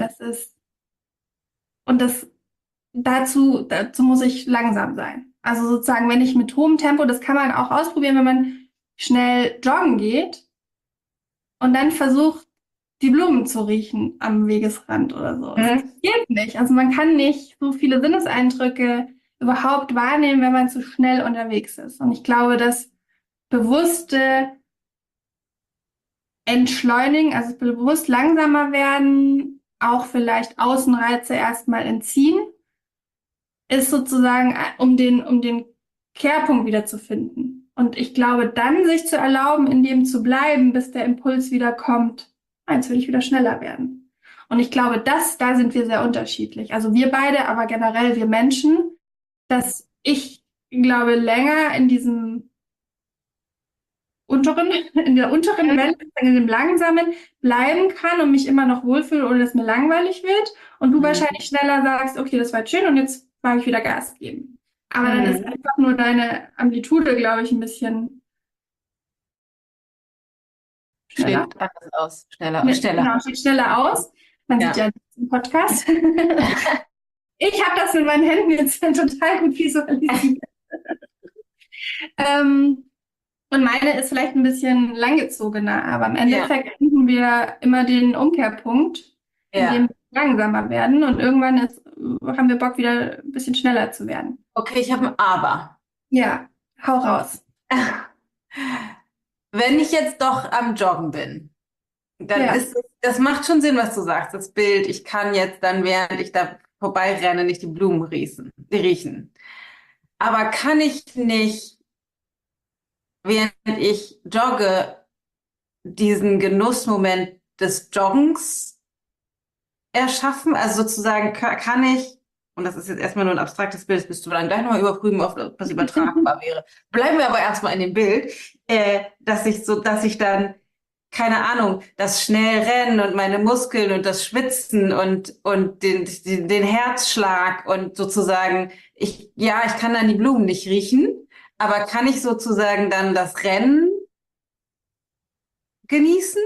und dazu muss ich langsam sein. Also sozusagen, wenn ich mit hohem Tempo, das kann man auch ausprobieren, wenn man schnell joggen geht und dann versucht, die Blumen zu riechen am Wegesrand oder so. Das geht nicht. Also man kann nicht so viele Sinneseindrücke überhaupt wahrnehmen, wenn man zu schnell unterwegs ist. Und ich glaube, das bewusste Entschleunigen, also bewusst langsamer werden, auch vielleicht Außenreize erstmal entziehen, ist sozusagen, um den Kehrpunkt wieder zu finden. Und ich glaube, dann sich zu erlauben, in dem zu bleiben, bis der Impuls wieder kommt, jetzt will ich wieder schneller werden. Und ich glaube, da sind wir sehr unterschiedlich. Also wir beide, aber generell wir Menschen, dass ich glaube, länger in diesem in der unteren Welle, in dem Langsamen bleiben kann und mich immer noch wohlfühle, ohne dass mir langweilig wird. Und du wahrscheinlich schneller sagst, okay, das war jetzt schön und jetzt mag ich wieder Gas geben. Aber dann ist einfach nur deine Amplitude, glaube ich, ein bisschen schneller. Steht anders aus. Schneller. Genau, sieht schneller aus. Man sieht ja nichts im Podcast. Ich habe das in meinen Händen jetzt total gut visualisiert. Und meine ist vielleicht ein bisschen langgezogener, aber im Endeffekt finden wir immer den Umkehrpunkt, in dem wir langsamer werden und irgendwann haben wir Bock, wieder ein bisschen schneller zu werden. Okay, ich habe ein Aber. Ja, hau raus. Wenn ich jetzt doch am Joggen bin, dann das macht schon Sinn, was du sagst, das Bild. Ich kann jetzt dann, während ich da vorbeirenne, nicht die Blumen riechen. Aber kann ich nicht, während ich jogge, diesen Genussmoment des Joggens erschaffen? Also sozusagen kann ich, und das ist jetzt erstmal nur ein abstraktes Bild, das wirst du dann gleich nochmal überprüfen, ob das übertragbar wäre. Bleiben wir aber erstmal in dem Bild, dass ich dann, keine Ahnung, das Schnellrennen und meine Muskeln und das Schwitzen und den Herzschlag und sozusagen, ich kann dann die Blumen nicht riechen, aber kann ich sozusagen dann das Rennen genießen?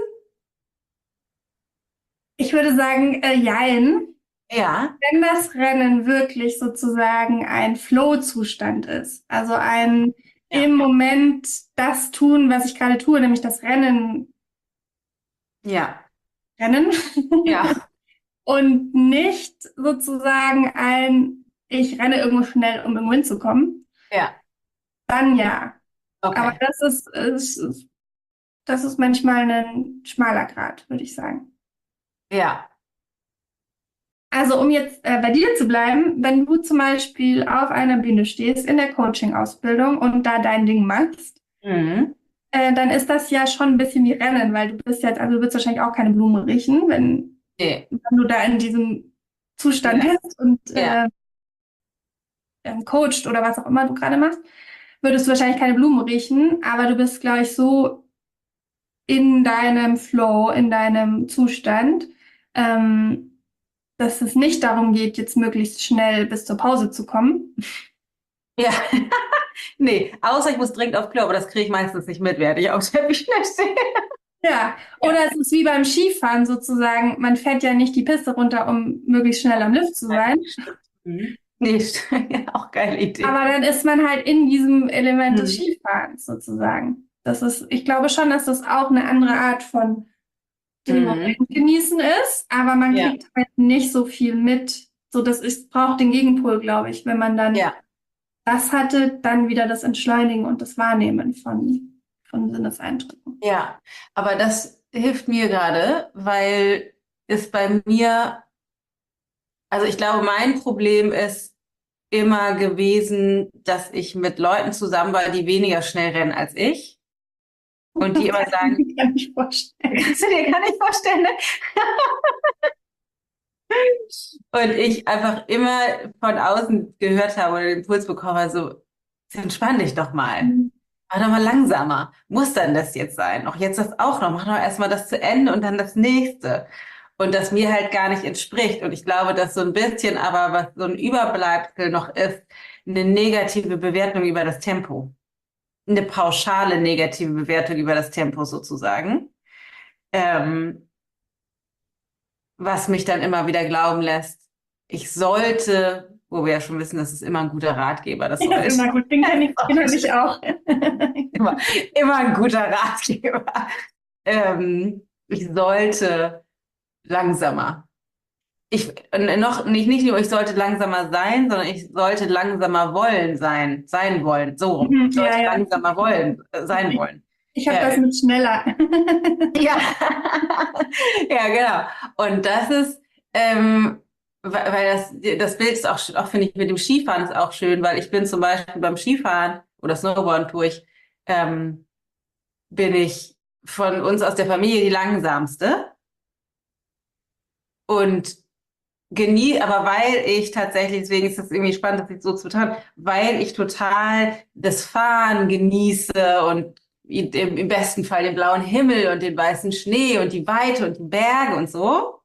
Ich würde sagen, jein. Ja. Wenn das Rennen wirklich sozusagen ein Flow-Zustand ist, also im Moment das tun, was ich gerade tue, nämlich das Rennen. Ja. Rennen. Ja. Und nicht sozusagen ich renne irgendwo schnell, um irgendwo hinzukommen. Ja. Dann ja. Okay. Aber das ist manchmal ein schmaler Grat, würde ich sagen. Ja. Also um jetzt bei dir zu bleiben, wenn du zum Beispiel auf einer Bühne stehst in der Coaching-Ausbildung und da dein Ding machst, dann ist das ja schon ein bisschen wie Rennen, weil du bist jetzt, also du wirst wahrscheinlich auch keine Blumen riechen, wenn du da in diesem Zustand bist und coacht oder was auch immer du gerade machst, würdest du wahrscheinlich keine Blumen riechen, aber du bist, glaube ich, so in deinem Flow, in deinem Zustand, dass es nicht darum geht, jetzt möglichst schnell bis zur Pause zu kommen. Ja, nee, außer ich muss dringend auf Klo, aber das kriege ich meistens nicht mit, während ich auf Teppich stehe. Ja, oder es ist wie beim Skifahren sozusagen, man fährt ja nicht die Piste runter, um möglichst schnell am Lift zu sein. Nee, auch geile Idee. Aber dann ist man halt in diesem Element des Skifahrens sozusagen. Ich glaube schon, dass das auch eine andere Art von den Moment genießen ist, aber man kriegt halt nicht so viel mit. Braucht den Gegenpol, glaube ich, wenn man dann das hatte, dann wieder das Entschleunigen und das Wahrnehmen von Sinneseindrücken. Ja, aber das hilft mir gerade, weil es bei mir, also ich glaube, mein Problem ist immer gewesen, dass ich mit Leuten zusammen war, die weniger schnell rennen als ich. Und die immer sagen, kann ich vorstellen. Kann ich vorstellen, ne? Und ich einfach immer von außen gehört habe oder den Impuls bekommen, so, entspann dich doch mal. Mach doch mal langsamer. Muss dann das jetzt sein? Auch jetzt das auch noch. Mach doch erstmal das zu Ende und dann das nächste. Und das mir halt gar nicht entspricht. Und ich glaube, dass so ein bisschen aber, was so ein Überbleibsel noch ist, eine negative Bewertung über das Tempo. Eine pauschale negative Bewertung über das Tempo sozusagen. Was mich dann immer wieder glauben lässt, ich sollte, wo wir ja schon wissen, das ist immer ein guter Ratgeber. Das ja, immer gut, den kenne ich auch. immer ein guter Ratgeber. Ich sollte langsamer. Nicht nur, ich sollte langsamer sein, sondern ich sollte langsamer sein wollen. So rum. Ich sollte langsamer sein wollen. Ich habe das mit schneller. Ja. Ja, genau. Und das ist, weil das Bild ist auch finde ich, mit dem Skifahren ist auch schön, weil ich bin zum Beispiel beim Skifahren oder Snowboarden bin ich von uns aus der Familie die langsamste. Und aber weil ich tatsächlich, deswegen ist das irgendwie spannend, das jetzt so zu betrachten, weil ich total das Fahren genieße und im besten Fall den blauen Himmel und den weißen Schnee und die Weite und die Berge und so.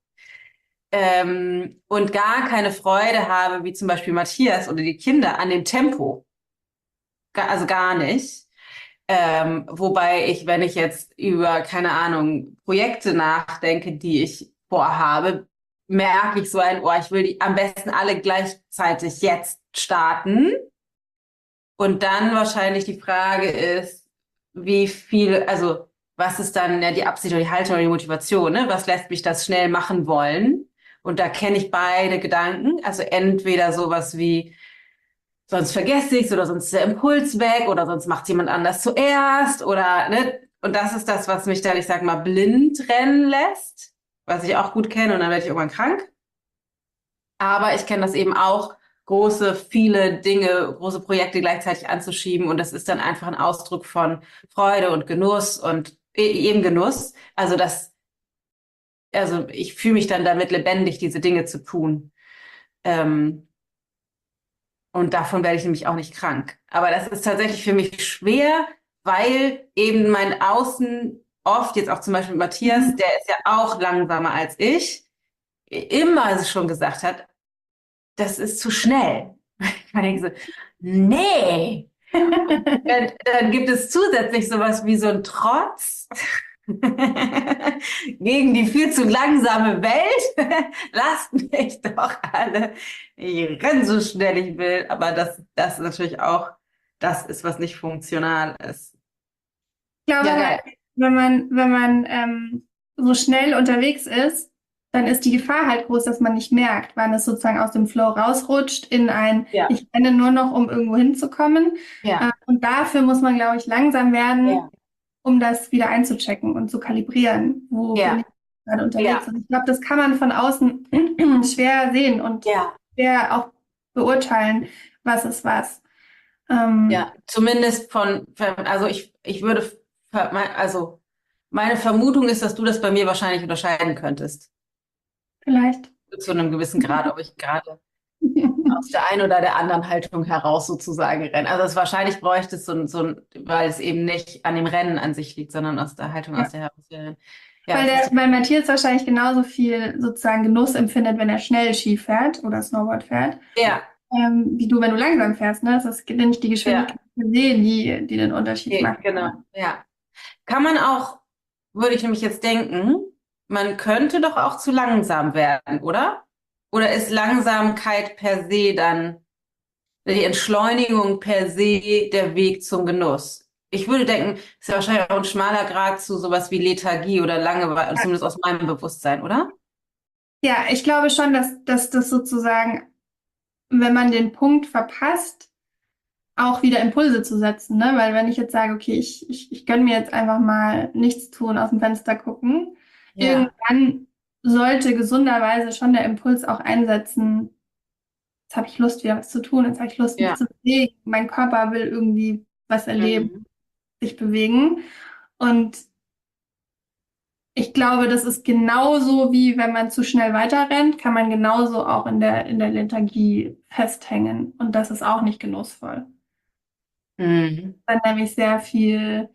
Und gar keine Freude habe, wie zum Beispiel Matthias oder die Kinder, an dem Tempo. Also gar nicht. Wobei ich, wenn ich jetzt über, keine Ahnung, Projekte nachdenke, die ich vorhabe, merke ich so ich will die am besten alle gleichzeitig jetzt starten. Und dann wahrscheinlich die Frage ist, wie viel, also was ist dann die Absicht oder die Haltung oder die Motivation, ne? Was lässt mich das schnell machen wollen? Und da kenne ich beide Gedanken. Also entweder sowas wie, sonst vergesse ich es oder sonst ist der Impuls weg oder sonst macht jemand anders zuerst oder, ne? Und das ist das, was mich dann, ich sag mal, blind rennen lässt, was ich auch gut kenne und dann werde ich irgendwann krank. Aber ich kenne das eben auch, viele Dinge, große Projekte gleichzeitig anzuschieben und das ist dann einfach ein Ausdruck von Freude und Genuss und eben Genuss. Also ich fühle mich dann damit lebendig, diese Dinge zu tun. Und davon werde ich nämlich auch nicht krank. Aber das ist tatsächlich für mich schwer, weil eben mein Außen oft, jetzt auch zum Beispiel mit Matthias, der ist ja auch langsamer als ich, immer schon gesagt hat, das ist zu schnell. Man denkt so, nee. Dann gibt es zusätzlich sowas wie so ein Trotz gegen die viel zu langsame Welt. Lasst mich doch alle. Ich renne so schnell ich will. Aber das ist natürlich auch, das ist, was nicht funktional ist. Ich glaube, Ja, geil. wenn man so schnell unterwegs ist, dann ist die Gefahr halt groß, dass man nicht merkt, wann es sozusagen aus dem Flow rausrutscht in ich renne nur noch, um irgendwo hinzukommen. Ja. Und dafür muss man, glaube ich, langsam werden, Ja. um das wieder einzuchecken und zu kalibrieren, wo bin ich gerade unterwegs. Und ich glaube, das kann man von außen schwer sehen und schwer auch beurteilen, was ist was. Ja, zumindest also ich würde, also meine Vermutung ist, dass du das bei mir wahrscheinlich unterscheiden könntest. Vielleicht. Zu einem gewissen Grad, ob ich gerade aus der einen oder der anderen Haltung heraus sozusagen renne. Also wahrscheinlich bräuchte es weil es eben nicht an dem Rennen an sich liegt, sondern aus der Haltung, aus der heraus wir rennen. Ja, weil Matthias wahrscheinlich genauso viel sozusagen Genuss empfindet, wenn er schnell Ski fährt oder Snowboard fährt. Ja. Wie du, wenn du langsam fährst, ne? Das ist nicht die Geschwindigkeit per se, die den Unterschied macht. Genau, ja. Kann man auch, würde ich nämlich jetzt denken, man könnte doch auch zu langsam werden, oder? Oder ist Langsamkeit per se dann die Entschleunigung per se der Weg zum Genuss? Ich würde denken, ist ja wahrscheinlich auch ein schmaler Grad zu sowas wie Lethargie oder Langeweile, zumindest aus meinem Bewusstsein, oder? Ja, ich glaube schon, dass das sozusagen, wenn man den Punkt verpasst, auch wieder Impulse zu setzen, ne? Weil wenn ich jetzt sage, okay, ich gönne mir jetzt einfach mal nichts tun, aus dem Fenster gucken, irgendwann sollte gesunderweise schon der Impuls auch einsetzen, jetzt habe ich Lust, wieder was zu tun, jetzt habe ich Lust, mich zu bewegen, mein Körper will irgendwie was erleben, sich bewegen. Und ich glaube, das ist genauso wie wenn man zu schnell weiterrennt, kann man genauso auch in der Lethargie festhängen. Und das ist auch nicht genussvoll. Dann nämlich sehr viel,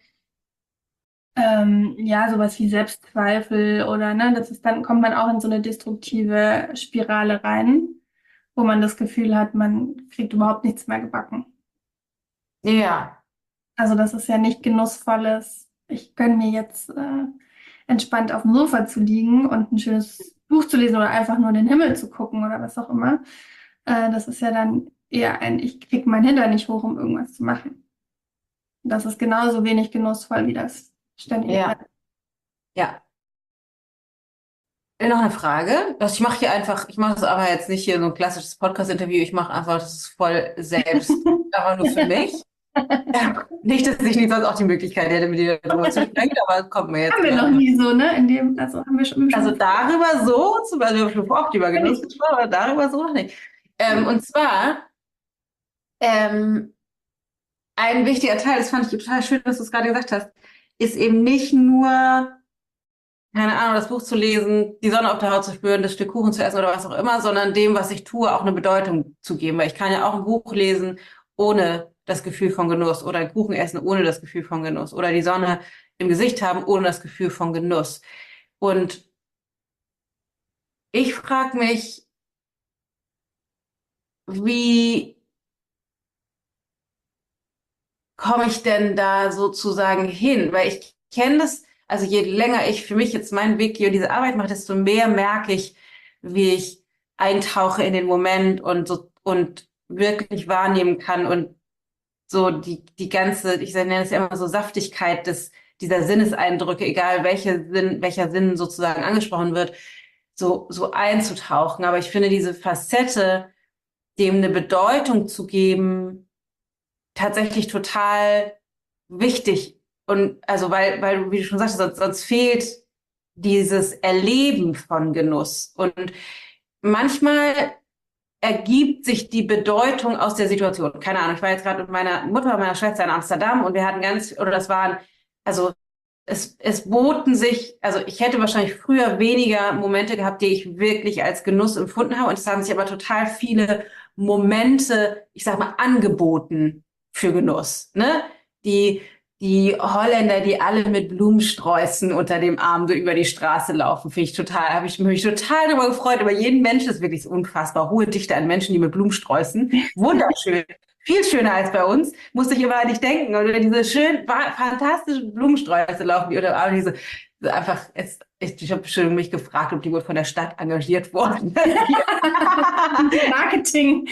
sowas wie Selbstzweifel oder, ne, dann kommt man auch in so eine destruktive Spirale rein, wo man das Gefühl hat, man kriegt überhaupt nichts mehr gebacken. Ja. Also das ist ja nicht genussvolles, ich gönne mir jetzt entspannt auf dem Sofa zu liegen und ein schönes Buch zu lesen oder einfach nur in den Himmel zu gucken oder was auch immer. Das ist ja dann eher ich kriege meinen Hintern nicht hoch, um irgendwas zu machen. Das ist genauso wenig genussvoll wie das ständige Rennen. Ja. Noch eine Frage. Ich mache das aber jetzt nicht hier so ein klassisches Podcast-Interview. Ich mache einfach, das ist voll selbst, aber nur für mich. Nicht, dass ich nicht sonst auch die Möglichkeit hätte, mit dir darüber zu sprechen, aber das kommt mir jetzt. Haben wir noch nie so, ne? Haben wir schon. Also darüber so, zum Beispiel, wir haben schon oft über Genuss gesprochen, aber darüber so noch nicht. Und zwar, ein wichtiger Teil, das fand ich total schön, dass du es gerade gesagt hast, ist eben nicht nur, keine Ahnung, das Buch zu lesen, die Sonne auf der Haut zu spüren, das Stück Kuchen zu essen oder was auch immer, sondern dem, was ich tue, auch eine Bedeutung zu geben. Weil ich kann ja auch ein Buch lesen, ohne das Gefühl von Genuss oder einen Kuchen essen ohne das Gefühl von Genuss oder die Sonne im Gesicht haben ohne das Gefühl von Genuss. Und ich frage mich, wie komme ich denn da sozusagen hin? Weil ich kenne das, also je länger ich für mich jetzt meinen Weg gehe und diese Arbeit mache, desto mehr merke ich, wie ich eintauche in den Moment und wirklich wahrnehmen kann und so die ganze, ich nenne es ja immer so Saftigkeit dieser Sinneseindrücke, egal welcher Sinn sozusagen angesprochen wird, so einzutauchen. Aber ich finde diese Facette, dem eine Bedeutung zu geben, tatsächlich total wichtig. Und also, weil, wie du schon sagst, sonst fehlt dieses Erleben von Genuss. Und manchmal ergibt sich die Bedeutung aus der Situation. Keine Ahnung, ich war jetzt gerade mit meiner Mutter und meiner Schwester in Amsterdam und wir hatten also es boten sich, also ich hätte wahrscheinlich früher weniger Momente gehabt, die ich wirklich als Genuss empfunden habe. Und es haben sich aber total viele Momente, ich sag mal, angeboten für Genuss. Ne? Die Holländer, die alle mit Blumensträußen unter dem Arm so über die Straße laufen, habe ich mich total darüber gefreut. Aber jeden Menschen ist wirklich so unfassbar hohe Dichte an Menschen, die mit Blumensträußen. Wunderschön. Viel schöner als bei uns, musste ich immer an dich denken. Oder diese fantastischen Blumensträuße laufen die unter dem Arm, ich habe schon mich gefragt, ob die wohl von der Stadt engagiert wurden. Marketing.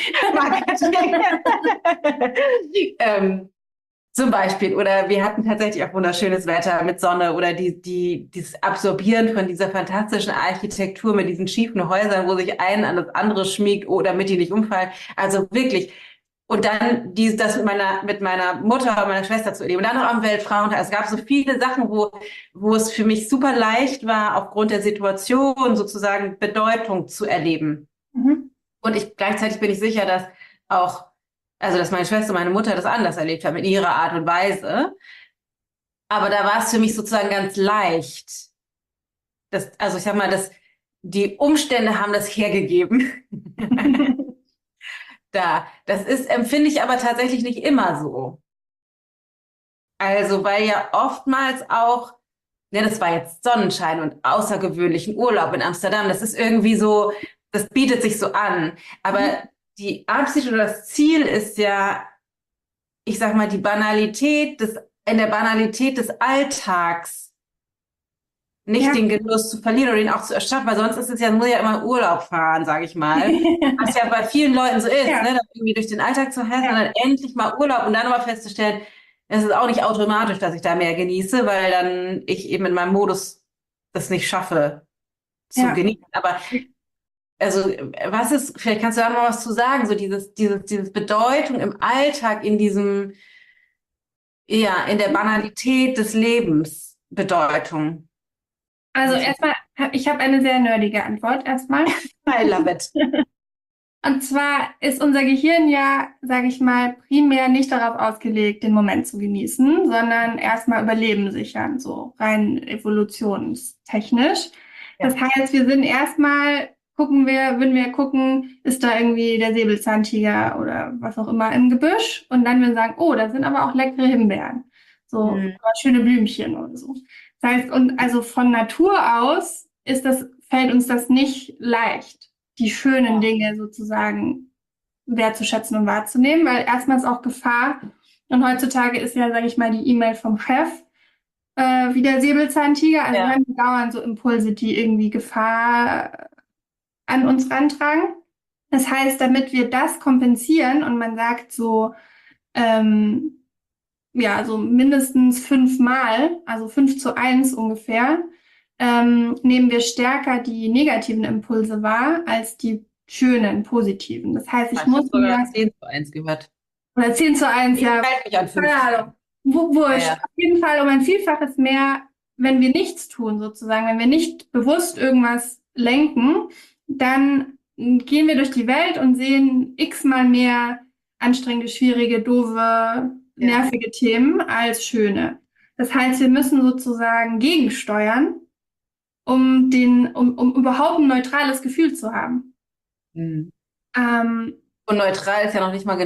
Zum Beispiel, oder wir hatten tatsächlich auch wunderschönes Wetter mit Sonne oder dieses Absorbieren von dieser fantastischen Architektur mit diesen schiefen Häusern, wo sich ein an das andere schmiegt, damit die nicht umfallen. Also wirklich. Und dann das mit meiner Mutter und meiner Schwester zu erleben. Und dann noch am Weltfrauentag. Es gab so viele Sachen, wo es für mich super leicht war, aufgrund der Situation sozusagen Bedeutung zu erleben. Mhm. Und gleichzeitig bin ich sicher, dass meine Schwester und meine Mutter das anders erlebt haben, in ihrer Art und Weise. Aber da war es für mich sozusagen ganz leicht. Also ich sag mal, die Umstände haben das hergegeben. Empfinde ich aber tatsächlich nicht immer so. Also, weil ja oftmals auch, das war jetzt Sonnenschein und außergewöhnlichen Urlaub in Amsterdam, das ist irgendwie so, das bietet sich so an. Aber die Absicht oder das Ziel ist ja, ich sag mal, in der Banalität des Alltags nicht den Genuss zu verlieren oder ihn auch zu erschaffen, weil sonst muss ja immer Urlaub fahren, sage ich mal. Was ja bei vielen Leuten so ist, ne, irgendwie durch den Alltag zu hetzen und dann endlich mal Urlaub und dann aber festzustellen, es ist auch nicht automatisch, dass ich da mehr genieße, weil dann ich eben in meinem Modus das nicht schaffe zu genießen. Aber also vielleicht kannst du da noch was zu sagen, so dieses Bedeutung im Alltag, in der Banalität des Lebens Bedeutung. Also erstmal, ich habe eine sehr nerdige Antwort erstmal. I love it. Und zwar ist unser Gehirn ja, sage ich mal, primär nicht darauf ausgelegt, den Moment zu genießen, sondern erstmal Überleben sichern, so rein evolutionstechnisch. Ja. Das heißt, würden wir gucken, ist da irgendwie der Säbelzahntiger oder was auch immer im Gebüsch und dann würden wir sagen, oh, da sind aber auch leckere Himbeeren, so schöne Blümchen oder so. Das heißt, und also von Natur aus fällt uns das nicht leicht, die schönen Dinge sozusagen wertzuschätzen und wahrzunehmen, weil erstmal ist auch Gefahr. Und heutzutage ist ja, sage ich mal, die E-Mail vom Chef wie der Säbelzahntiger. Also wir haben dauernd so Impulse, die irgendwie Gefahr an uns rantragen. Das heißt, damit wir das kompensieren und man sagt so, so mindestens 5-mal, also 5:1 ungefähr, nehmen wir stärker die negativen Impulse wahr als die schönen, positiven. Das heißt, ich muss sogar 10:1 gehört. Oder 10:1, ja. Keine Ahnung. Wurscht. Ja. Auf jeden Fall um ein Vielfaches mehr, wenn wir nichts tun, sozusagen. Wenn wir nicht bewusst irgendwas lenken, dann gehen wir durch die Welt und sehen x-mal mehr anstrengende, schwierige, doofe, nervige Themen als schöne. Das heißt, wir müssen sozusagen gegensteuern, um überhaupt ein neutrales Gefühl zu haben. Und neutral ist ja noch nicht mal Genuss.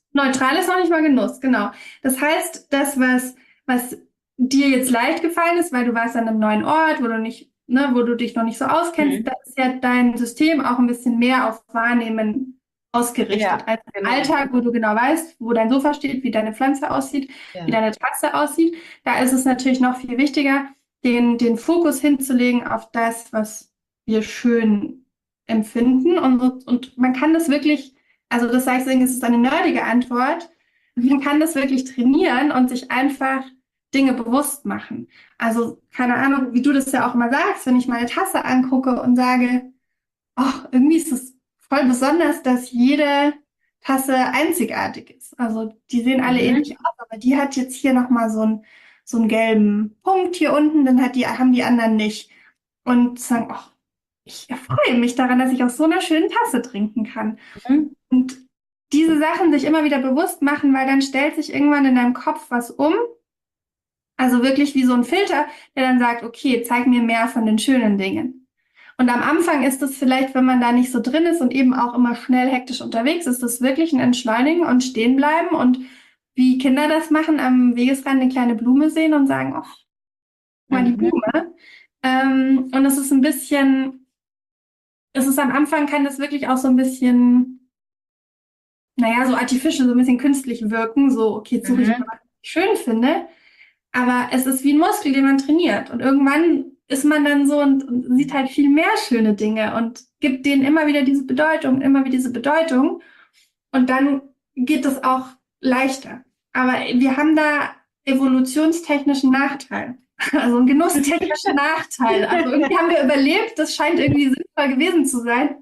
Neutral ist noch nicht mal Genuss, genau. Das heißt, das, was dir jetzt leicht gefallen ist, weil du warst an einem neuen Ort, wo du nicht, ne, wo du dich noch nicht so auskennst, da ist ja dein System auch ein bisschen mehr auf Wahrnehmen ausgerichtet. Ja, als im genau. Alltag, wo du genau weißt, wo dein Sofa steht, wie deine Pflanze aussieht, wie deine Tasse aussieht. Da ist es natürlich noch viel wichtiger, den Fokus hinzulegen auf das, was wir schön empfinden. Und man kann das wirklich, also das sage ich deswegen, es ist eine nerdige Antwort. Man kann das wirklich trainieren und sich einfach Dinge bewusst machen. Also keine Ahnung, wie du das ja auch immer sagst, wenn ich meine Tasse angucke und sage, oh, irgendwie ist es voll besonders, dass jede Tasse einzigartig ist. Also die sehen alle ähnlich aus, aber die hat jetzt hier nochmal so einen gelben Punkt hier unten, haben die anderen nicht. Und sagen, oh, ich erfreue mich daran, dass ich aus so einer schönen Tasse trinken kann. Mhm. Und diese Sachen sich immer wieder bewusst machen, weil dann stellt sich irgendwann in deinem Kopf was um. Also wirklich wie so ein Filter, der dann sagt, okay, zeig mir mehr von den schönen Dingen. Und am Anfang ist es vielleicht, wenn man da nicht so drin ist und eben auch immer schnell hektisch unterwegs ist, das wirklich ein Entschleunigen und stehen bleiben und wie Kinder das machen, am Wegesrand eine kleine Blume sehen und sagen, ach, guck mal die Blume. Und es ist ein bisschen, am Anfang kann das wirklich auch so ein bisschen, naja, so artificial, so ein bisschen künstlich wirken, so, okay, jetzt suche ich mal, was ich schön finde. Aber es ist wie ein Muskel, den man trainiert. Und irgendwann ist man dann so und sieht halt viel mehr schöne Dinge und gibt denen immer wieder diese Bedeutung, immer wieder diese Bedeutung. Und dann geht es auch leichter. Aber wir haben da evolutionstechnischen Nachteil. Also einen genusstechnischen Nachteil. Also irgendwie haben wir überlebt. Das scheint irgendwie sinnvoll gewesen zu sein.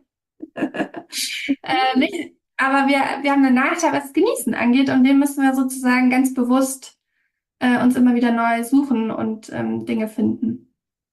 Nicht, aber wir haben einen Nachteil, was das Genießen angeht. Und den müssen wir sozusagen ganz bewusst uns immer wieder neu suchen und Dinge finden.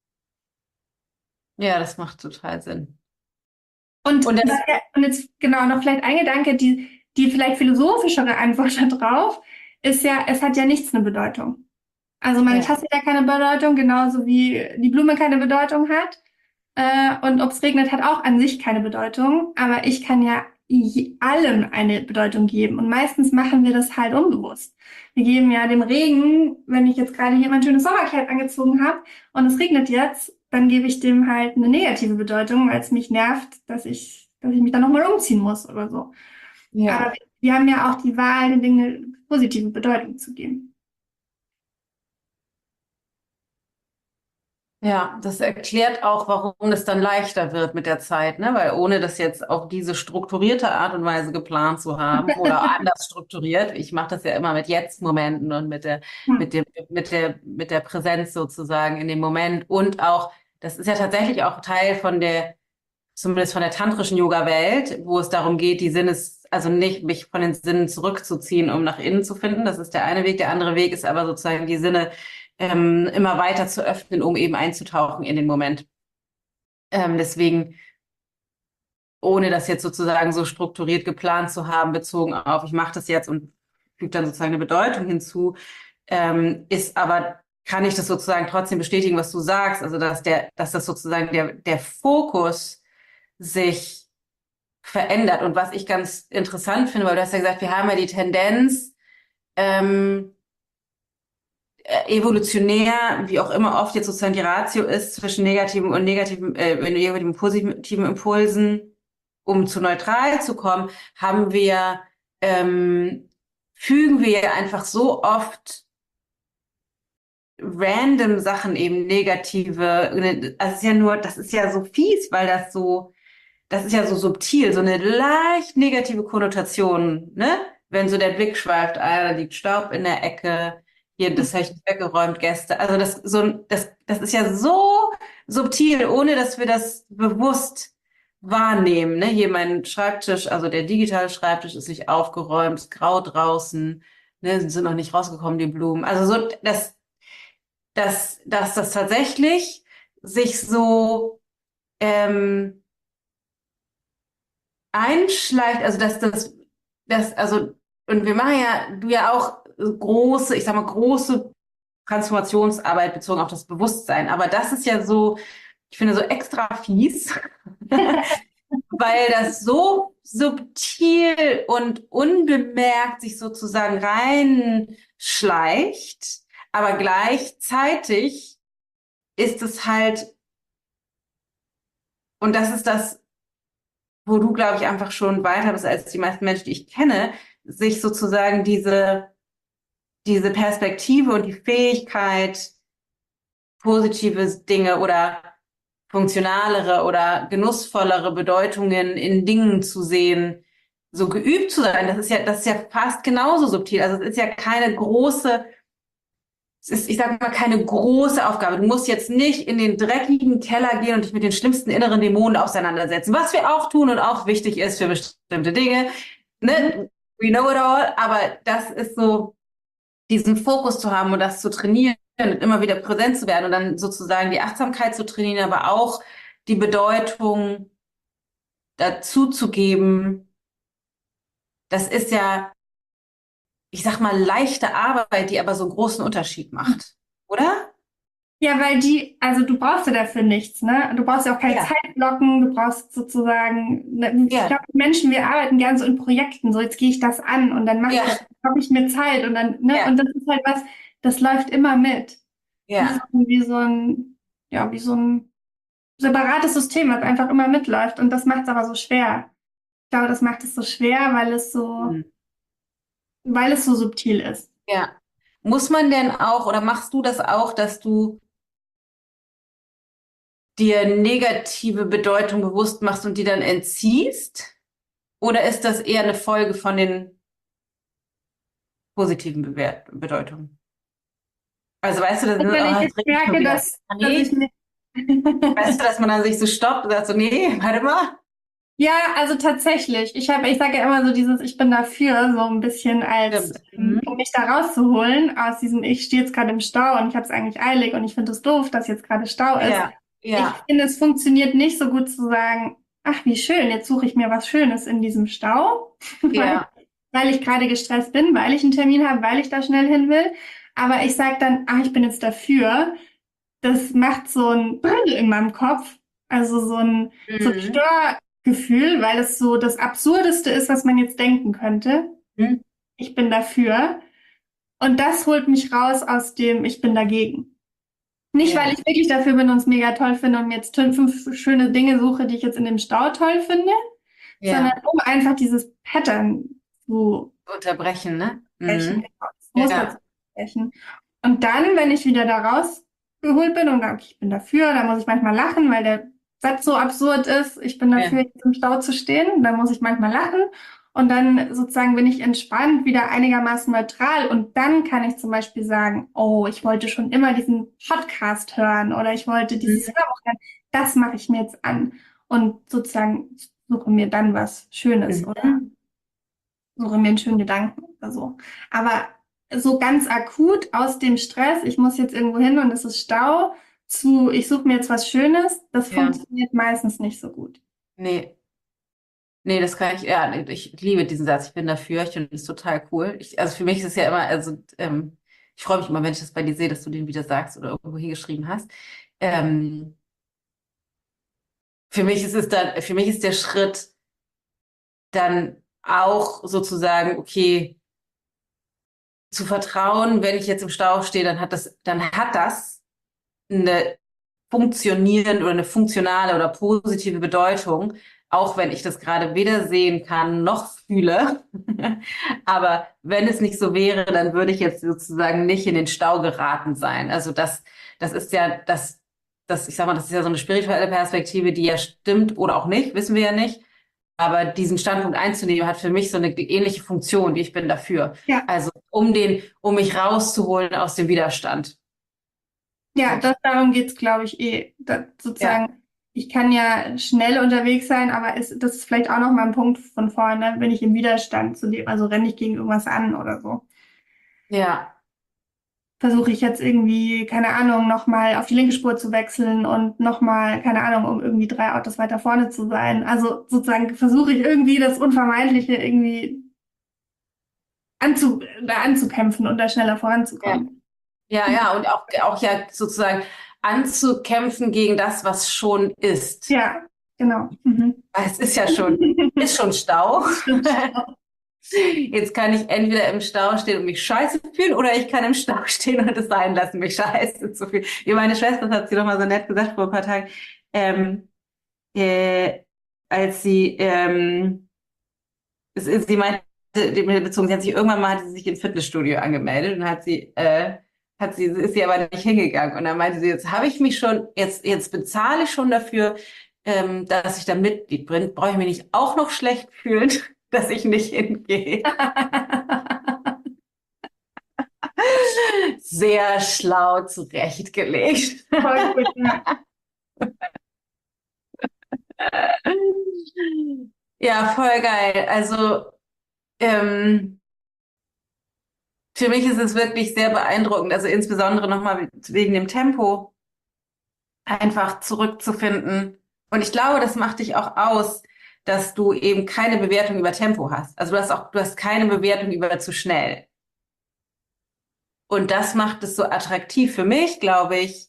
Ja, das macht total Sinn. Und Und das, jetzt genau noch vielleicht ein Gedanke, die vielleicht philosophischere Antwort darauf ist ja, es hat ja nichts eine Bedeutung. Also meine Tasse hat ja keine Bedeutung, genauso wie die Blume keine Bedeutung hat. Und ob es regnet, hat auch an sich keine Bedeutung. Aber ich kann ja allem eine Bedeutung geben. Und meistens machen wir das halt unbewusst. Wir geben ja dem Regen, wenn ich jetzt gerade hier mein schönes Sommerkleid angezogen habe und es regnet jetzt, dann gebe ich dem halt eine negative Bedeutung, weil es mich nervt, dass ich mich dann nochmal umziehen muss oder so. ja. Aber wir haben ja auch die Wahl, den Dingen eine positive Bedeutung zu geben. Ja, das erklärt auch, warum es dann leichter wird mit der Zeit, ne? Weil ohne das jetzt auf diese strukturierte Art und Weise geplant zu haben oder anders strukturiert, ich mache das ja immer mit Jetzt-Momenten und mit der Präsenz sozusagen in dem Moment und auch, das ist ja tatsächlich auch Teil von zumindest von der tantrischen Yoga-Welt, wo es darum geht, also nicht mich von den Sinnen zurückzuziehen, um nach innen zu finden. Das ist der eine Weg. Der andere Weg ist aber sozusagen die Sinne immer weiter zu öffnen, um eben einzutauchen in den Moment. Deswegen, ohne das jetzt sozusagen so strukturiert geplant zu haben, bezogen auf, ich mache das jetzt und füge dann sozusagen eine Bedeutung hinzu, kann ich das sozusagen trotzdem bestätigen, was du sagst, also dass das sozusagen der Fokus sich verändert. Und was ich ganz interessant finde, weil du hast ja gesagt, wir haben ja die Tendenz, evolutionär, wie auch immer oft jetzt sozusagen die Ratio ist zwischen negativen und positiven Impulsen, um zu neutral zu kommen, fügen wir einfach so oft random Sachen eben negative, das ist ja so fies, weil das ist ja so subtil, so eine leicht negative Konnotation, ne? Wenn so der Blick schweift, da liegt Staub in der Ecke, hier, das habe ich nicht weggeräumt, Gäste. Also das ist ja so subtil, ohne dass wir das bewusst wahrnehmen, ne? Hier mein Schreibtisch, also der digitale Schreibtisch ist nicht aufgeräumt, ist grau draußen, ne? Sind noch nicht rausgekommen, die Blumen. Also so, dass das tatsächlich sich so einschleicht, also und wir machen ja, du ja auch große Transformationsarbeit bezogen auf das Bewusstsein. Aber das ist ja so, ich finde, so extra fies, weil das so subtil und unbemerkt sich sozusagen reinschleicht, aber gleichzeitig ist es halt, und das ist das, wo du, glaube ich, einfach schon weiter bist als die meisten Menschen, die ich kenne, sich sozusagen diese Perspektive und die Fähigkeit, positive Dinge oder funktionalere oder genussvollere Bedeutungen in Dingen zu sehen, so geübt zu sein, das ist ja fast genauso subtil. Also es ist ja keine große, es ist, ich sag mal, keine große Aufgabe. Du musst jetzt nicht in den dreckigen Keller gehen und dich mit den schlimmsten inneren Dämonen auseinandersetzen, was wir auch tun und auch wichtig ist für bestimmte Dinge. Ne? We know it all, aber das ist so, diesen Fokus zu haben und das zu trainieren und immer wieder präsent zu werden und dann sozusagen die Achtsamkeit zu trainieren, aber auch die Bedeutung dazu zu geben, das ist ja, ich sag mal, leichte Arbeit, die aber so einen großen Unterschied macht, oder? Ja, weil also du brauchst ja dafür nichts, ne? Du brauchst ja auch keine Ja. Zeitblocken, du brauchst sozusagen, ne, ich Ja. glaube, Menschen, wir arbeiten gern so in Projekten, so jetzt gehe ich das an und dann mache ich Ja. das, habe ich mir Zeit und dann, ne? Ja. Und das ist halt was, das läuft immer mit. Ja. Wie so ein separates System, was einfach immer mitläuft und das macht es aber so schwer. Ich glaube, das macht es so schwer, Mhm. weil es so subtil ist. Ja. Muss man denn auch, oder machst du das auch, dass du dir negative Bedeutung bewusst machst und die dann entziehst? Oder ist das eher eine Folge von den positiven Bedeutungen? Also weißt du, das Und wenn ich jetzt jetzt rede ich schon merke, wieder. dass ich Nee, mir weißt du, dass man dann sich so stoppt und sagt so, nee, warte mal. Ja, also tatsächlich. Ich sage ja immer so dieses, ich bin dafür, so ein bisschen als, Stimmt. Mhm. um mich da rauszuholen aus diesem, ich stehe jetzt gerade im Stau und ich habe es eigentlich eilig und ich finde es doof, dass jetzt gerade Stau ist. Ja, Ich ja, finde, es funktioniert nicht so gut zu sagen, ach, wie schön, jetzt suche ich mir was Schönes in diesem Stau, ja, weil ich gerade gestresst bin, weil ich einen Termin habe, weil ich da schnell hin will. Aber ich sage dann, ach, ich bin jetzt dafür. Das macht so ein Brrr in meinem Kopf, also so ein mhm. Störgefühl, weil es so das Absurdeste ist, was man jetzt denken könnte. Mhm. Ich bin dafür. Und das holt mich raus aus dem Ich bin dagegen. Nicht, weil Ja, ich wirklich dafür bin und es mega toll finde und mir jetzt 5 schöne Dinge suche, die ich jetzt in dem Stau toll finde, sondern ja, um einfach dieses Pattern zu unterbrechen, ne? brechen, Mhm. das Muster Ja, zu brechen. Und dann, wenn ich wieder da rausgeholt bin und sage, okay, ich bin dafür, dann muss ich manchmal lachen, weil der Satz so absurd ist, ich bin dafür, ja, jetzt im Stau zu stehen, dann muss ich manchmal lachen und dann sozusagen bin ich entspannt, wieder einigermaßen neutral und dann kann ich zum Beispiel sagen, oh, ich wollte schon immer diesen Podcast hören oder ich wollte dieses mhm. Hörbuch hören, das mache ich mir jetzt an und sozusagen suche mir dann was Schönes oder Mhm. suche mir einen schönen Gedanken oder so. Aber so ganz akut aus dem Stress, ich muss jetzt irgendwo hin und es ist Stau, zu, ich suche mir jetzt was Schönes, das Ja, funktioniert meistens nicht so gut. nee, nee, das kann ich, ja, nee, ich liebe diesen Satz, ich bin dafür, ich finde das total cool. Also für mich ist es ja immer, ich freue mich immer, wenn ich das bei dir sehe, dass du den wieder sagst oder irgendwo hingeschrieben hast. Ähm, für mich ist der Schritt dann auch sozusagen, okay, zu vertrauen, wenn ich jetzt im Stau stehe, dann hat das eine funktionierende oder eine funktionale oder positive Bedeutung, auch wenn ich das gerade weder sehen kann noch fühle. Aber wenn es nicht so wäre, dann würde ich jetzt sozusagen nicht in den Stau geraten sein. Also das ist ja ich sag mal, das ist ja so eine spirituelle Perspektive, die ja stimmt oder auch nicht, wissen wir ja nicht. Aber diesen Standpunkt einzunehmen, hat für mich so eine ähnliche Funktion, wie ich bin dafür. Ja, Also um mich rauszuholen aus dem Widerstand. ja, So. darum geht's, glaube ich, Ja, sozusagen, ich kann ja schnell unterwegs sein, aber das ist vielleicht auch noch mal ein Punkt von vorne, wenn ich im Widerstand zu dem, also renne ich gegen irgendwas an oder so. ja, Versuche ich jetzt irgendwie, keine Ahnung, nochmal auf die linke Spur zu wechseln und nochmal, keine Ahnung, um irgendwie 3 Autos weiter vorne zu sein. Also sozusagen versuche ich irgendwie das Unvermeidliche irgendwie anzukämpfen und da schneller ja, voranzukommen. ja, und auch ja sozusagen anzukämpfen gegen das, was schon ist. Ja, genau. Mhm. Es ist ja ist schon Stau. Jetzt kann ich entweder im Stau stehen und mich scheiße fühlen oder ich kann im Stau stehen und es sein lassen, mich scheiße zu fühlen. Wie meine Schwester, das hat sie doch mal so nett gesagt vor ein paar Tagen, ähm, als sie meinte, bezogen, sie hat sich irgendwann mal, hatte sie sich ins Fitnessstudio angemeldet und ist sie aber nicht hingegangen. Und dann meinte sie, jetzt habe ich mich schon, jetzt bezahle ich schon dafür, dass ich da Mitglied bin, brauche ich mich nicht auch noch schlecht fühlen, dass ich nicht hingehe. Sehr schlau zurechtgelegt. Voll gut, ja. Ja, voll geil. Also für mich ist es wirklich sehr beeindruckend, also insbesondere nochmal wegen dem Tempo, einfach zurückzufinden. Und ich glaube, das macht dich auch aus, dass du eben keine Bewertung über Tempo hast. Also du hast keine Bewertung über zu schnell. Und das macht es so attraktiv für mich, glaube ich,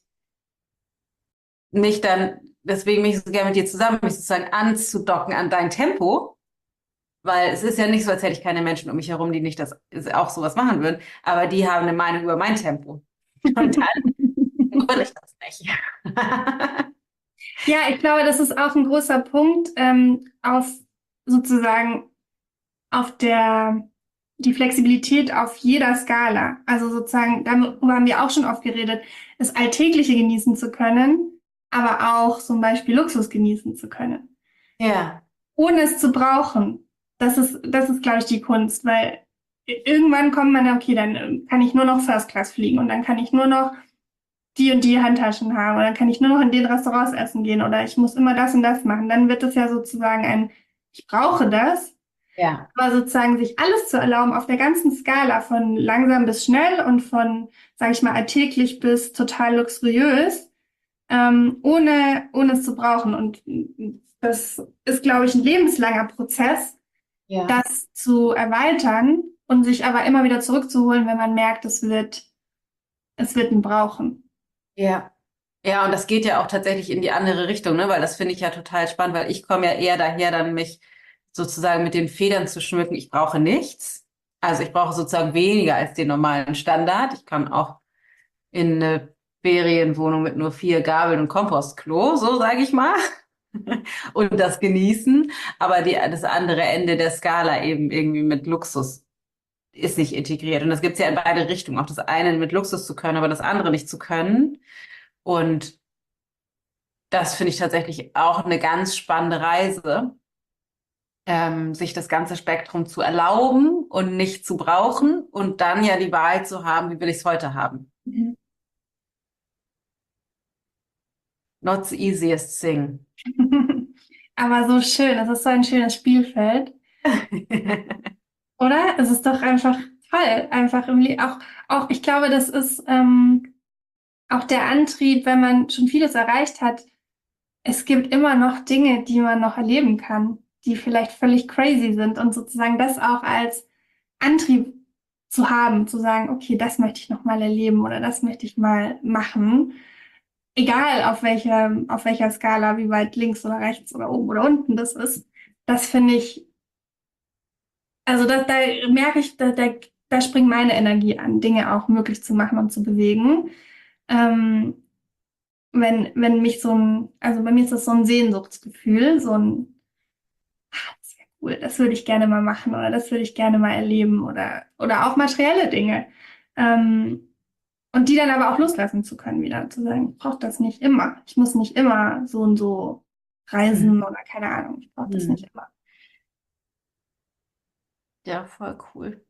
deswegen bin ich so gerne mit dir zusammen, mich sozusagen anzudocken an dein Tempo. Weil es ist ja nicht so, als hätte ich keine Menschen um mich herum, die nicht auch sowas machen würden, aber die haben eine Meinung über mein Tempo. Und dann will ich das nicht. Ja, ich glaube, das ist auch ein großer Punkt, auf sozusagen auf die Flexibilität auf jeder Skala. Also sozusagen, darüber haben wir auch schon oft geredet, das Alltägliche genießen zu können, aber auch zum Beispiel Luxus genießen zu können. Ja. Ohne es zu brauchen. Das ist, glaube ich, die Kunst, weil irgendwann kommt man, okay, dann kann ich nur noch First Class fliegen und dann kann ich nur noch die und die Handtaschen haben oder dann kann ich nur noch in den Restaurants essen gehen oder ich muss immer das und das machen. Dann wird es ja sozusagen ich brauche das. Ja. Aber sozusagen sich alles zu erlauben auf der ganzen Skala von langsam bis schnell und von, sage ich mal, alltäglich bis total luxuriös, ohne es zu brauchen. Und das ist, glaube ich, ein lebenslanger Prozess, Ja. das zu erweitern und sich aber immer wieder zurückzuholen, wenn man merkt, es wird ein Brauchen. Ja. Ja, und das geht ja auch tatsächlich in die andere Richtung, ne? Weil das finde ich ja total spannend, weil ich komme ja eher daher, dann mich sozusagen mit den Federn zu schmücken. Ich brauche nichts. Also ich brauche sozusagen weniger als den normalen Standard. Ich kann auch in eine Ferienwohnung mit nur 4 Gabeln und Kompostklo, so sage ich mal, und das genießen. Aber das andere Ende der Skala eben irgendwie mit Luxus ist nicht integriert. Und das gibt's ja in beide Richtungen. Auch das eine mit Luxus zu können, aber das andere nicht zu können. Und das finde ich tatsächlich auch eine ganz spannende Reise, sich das ganze Spektrum zu erlauben und nicht zu brauchen und dann ja die Wahl zu haben, wie will ich es heute haben. Mhm. Not the easiest thing. Aber so schön, es ist so ein schönes Spielfeld. Oder? Es ist doch einfach toll, einfach im Leben. Auch, ich glaube, das ist auch der Antrieb, wenn man schon vieles erreicht hat. Es gibt immer noch Dinge, die man noch erleben kann, die vielleicht völlig crazy sind und sozusagen das auch als Antrieb zu haben, zu sagen, okay, das möchte ich noch mal erleben oder das möchte ich mal machen. Egal auf welcher Skala, wie weit links oder rechts oder oben oder unten das ist. Das finde ich, also da merke ich, da springt meine Energie an, Dinge auch möglich zu machen und zu bewegen. Wenn mich also bei mir ist das so ein Sehnsuchtsgefühl, das wäre cool, das würde ich gerne mal machen oder das würde ich gerne mal erleben oder auch materielle Dinge. Und die dann aber auch loslassen zu können wieder, zu sagen, ich brauche das nicht immer. Ich muss nicht immer so und so reisen oder keine Ahnung, ich brauche das nicht immer. Ja, voll cool.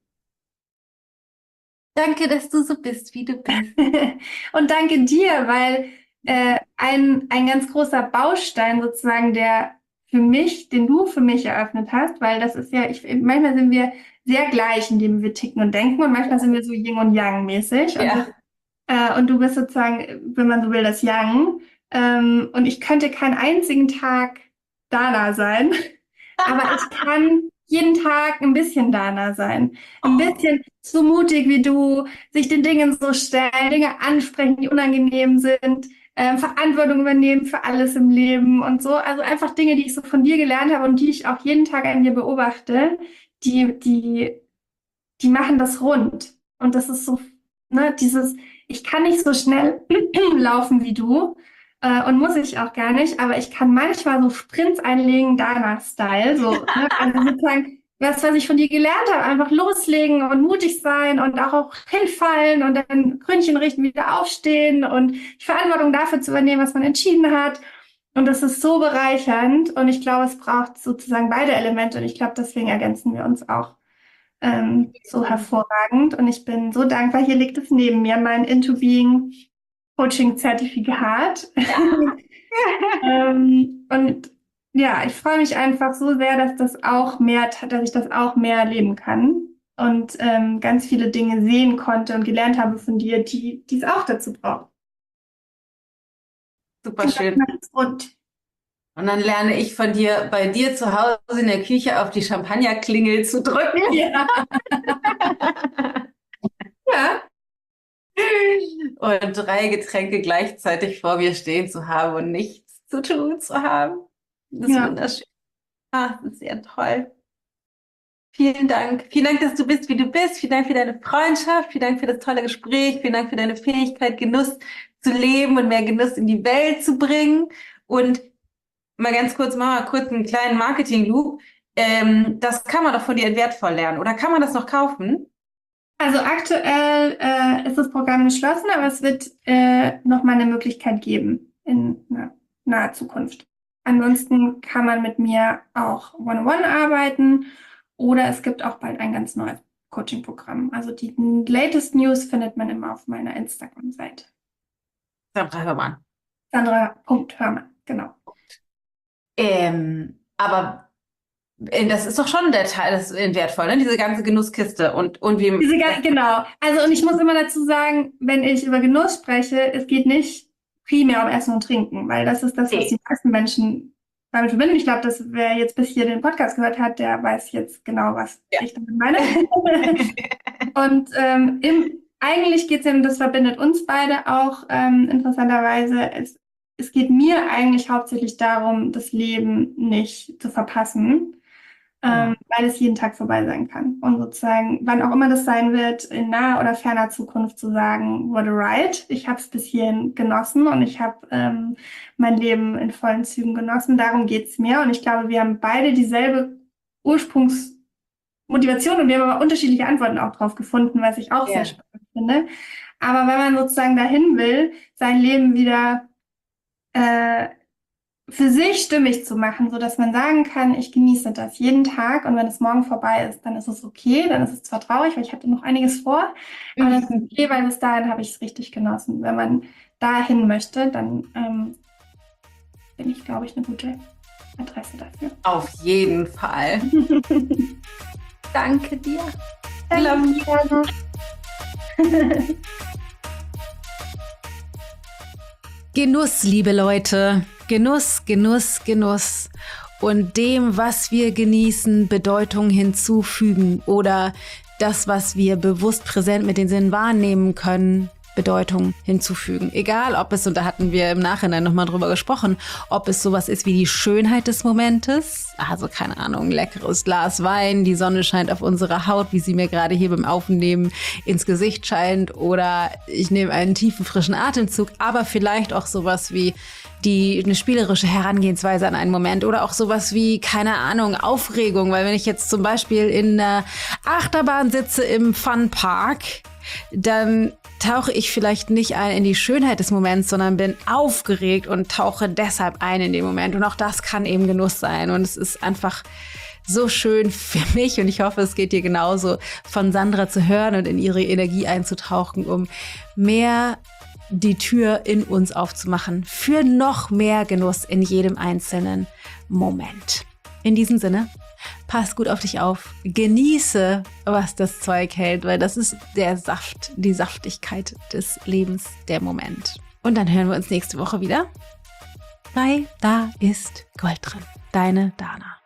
Danke, dass du so bist, wie du bist. Und danke dir, weil ein ganz großer Baustein sozusagen, den du für mich eröffnet hast, weil das ist ja, manchmal sind wir sehr gleich, indem wir ticken und denken und manchmal sind wir so Yin und Yang mäßig. Ja. Und du bist sozusagen, wenn man so will, das Yang. Und ich könnte keinen einzigen Tag Dana sein, aber ich kann jeden Tag ein bisschen Dana sein. Ein bisschen so mutig wie du, sich den Dingen so stellen, Dinge ansprechen, die unangenehm sind, Verantwortung übernehmen für alles im Leben und so. Also einfach Dinge, die ich so von dir gelernt habe und die ich auch jeden Tag an dir beobachte, die machen das rund. Und das ist so, ne, ich kann nicht so schnell laufen wie du. Und muss ich auch gar nicht, aber ich kann manchmal so Sprints einlegen, Dana-Style, so, ne? Also sozusagen was ich von dir gelernt habe, einfach loslegen und mutig sein und auch hinfallen und dann Krönchen richten, wieder aufstehen und die Verantwortung dafür zu übernehmen, was man entschieden hat. Und das ist so bereichernd und ich glaube, es braucht sozusagen beide Elemente und ich glaube, deswegen ergänzen wir uns auch so hervorragend und ich bin so dankbar. Hier liegt es neben mir, mein Into Being Coaching-Zertifikat. Ja. Und ja, ich freue mich einfach so sehr, dass ich das auch mehr erleben kann und ganz viele Dinge sehen konnte und gelernt habe von dir, die es auch dazu braucht. Super schön. Und dann lerne ich von dir, bei dir zu Hause in der Küche auf die Champagnerklingel zu drücken. Ja. Ja. Und 3 Getränke gleichzeitig vor mir stehen zu haben und nichts zu tun zu haben. Das ist wunderschön. Ah, das ist sehr toll. Vielen Dank. Vielen Dank, dass du bist, wie du bist. Vielen Dank für deine Freundschaft. Vielen Dank für das tolle Gespräch. Vielen Dank für deine Fähigkeit, Genuss zu leben und mehr Genuss in die Welt zu bringen. Und mal ganz kurz, machen wir kurz einen kleinen Marketing-Loop. Das kann man doch von dir in Wertvoll lernen. Oder kann man das noch kaufen? Also aktuell ist das Programm geschlossen, aber es wird noch mal eine Möglichkeit geben in naher Zukunft. Ansonsten kann man mit mir auch One-on-One arbeiten oder es gibt auch bald ein ganz neues Coaching-Programm. Also die latest News findet man immer auf meiner Instagram-Seite. Sandra Hörmann. Sandra.Hörmann, genau. Aber das ist doch schon der Teil, das ist wertvoll, ne? Diese ganze Genusskiste und wie. Genau. Also, und ich muss immer dazu sagen, wenn ich über Genuss spreche, es geht nicht primär um Essen und Trinken, weil das ist das, was die meisten Menschen damit verbinden. Ich glaube, dass wer jetzt bis hier den Podcast gehört hat, der weiß jetzt genau, was ich damit meine. Und eigentlich geht es ja, und das verbindet uns beide auch interessanterweise, es geht mir eigentlich hauptsächlich darum, das Leben nicht zu verpassen, weil es jeden Tag vorbei sein kann. Und sozusagen, wann auch immer das sein wird, in naher oder ferner Zukunft zu sagen, what a ride. Ich habe es bis hierhin genossen und ich habe mein Leben in vollen Zügen genossen. Darum geht's mir. Und ich glaube, wir haben beide dieselbe Ursprungsmotivation und wir haben aber unterschiedliche Antworten auch drauf gefunden, was ich auch sehr spannend finde. Aber wenn man sozusagen dahin will, sein Leben wieder für sich stimmig zu machen, so dass man sagen kann, ich genieße das jeden Tag und wenn es morgen vorbei ist, dann ist es okay, dann ist es zwar traurig, weil ich hatte noch einiges vor, aber das ist okay, weil bis dahin habe ich es richtig genossen. Wenn man dahin möchte, dann bin ich, glaube ich, eine gute Adresse dafür. Auf jeden Fall. Danke dir. Danke. Genuss, liebe Leute. Genuss, Genuss, Genuss. Und dem, was wir genießen, Bedeutung hinzufügen oder das, was wir bewusst präsent mit den Sinnen wahrnehmen können, Bedeutung hinzufügen. Egal, ob es, und da hatten wir im Nachhinein nochmal drüber gesprochen, ob es sowas ist wie die Schönheit des Momentes, also keine Ahnung, ein leckeres Glas Wein, die Sonne scheint auf unsere Haut, wie sie mir gerade hier beim Aufnehmen ins Gesicht scheint, oder ich nehme einen tiefen, frischen Atemzug, aber vielleicht auch sowas wie eine spielerische Herangehensweise an einen Moment oder auch sowas wie, keine Ahnung, Aufregung, weil wenn ich jetzt zum Beispiel in einer Achterbahn sitze im Funpark, dann tauche ich vielleicht nicht ein in die Schönheit des Moments, sondern bin aufgeregt und tauche deshalb ein in den Moment. Und auch das kann eben Genuss sein. Und es ist einfach so schön für mich, und ich hoffe, es geht dir genauso, von Sandra zu hören und in ihre Energie einzutauchen, um mehr die Tür in uns aufzumachen für noch mehr Genuss in jedem einzelnen Moment. In diesem Sinne, pass gut auf dich auf, genieße, was das Zeug hält, weil das ist der Saft, die Saftigkeit des Lebens, der Moment. Und dann hören wir uns nächste Woche wieder bei Da ist Gold drin. Deine Dana.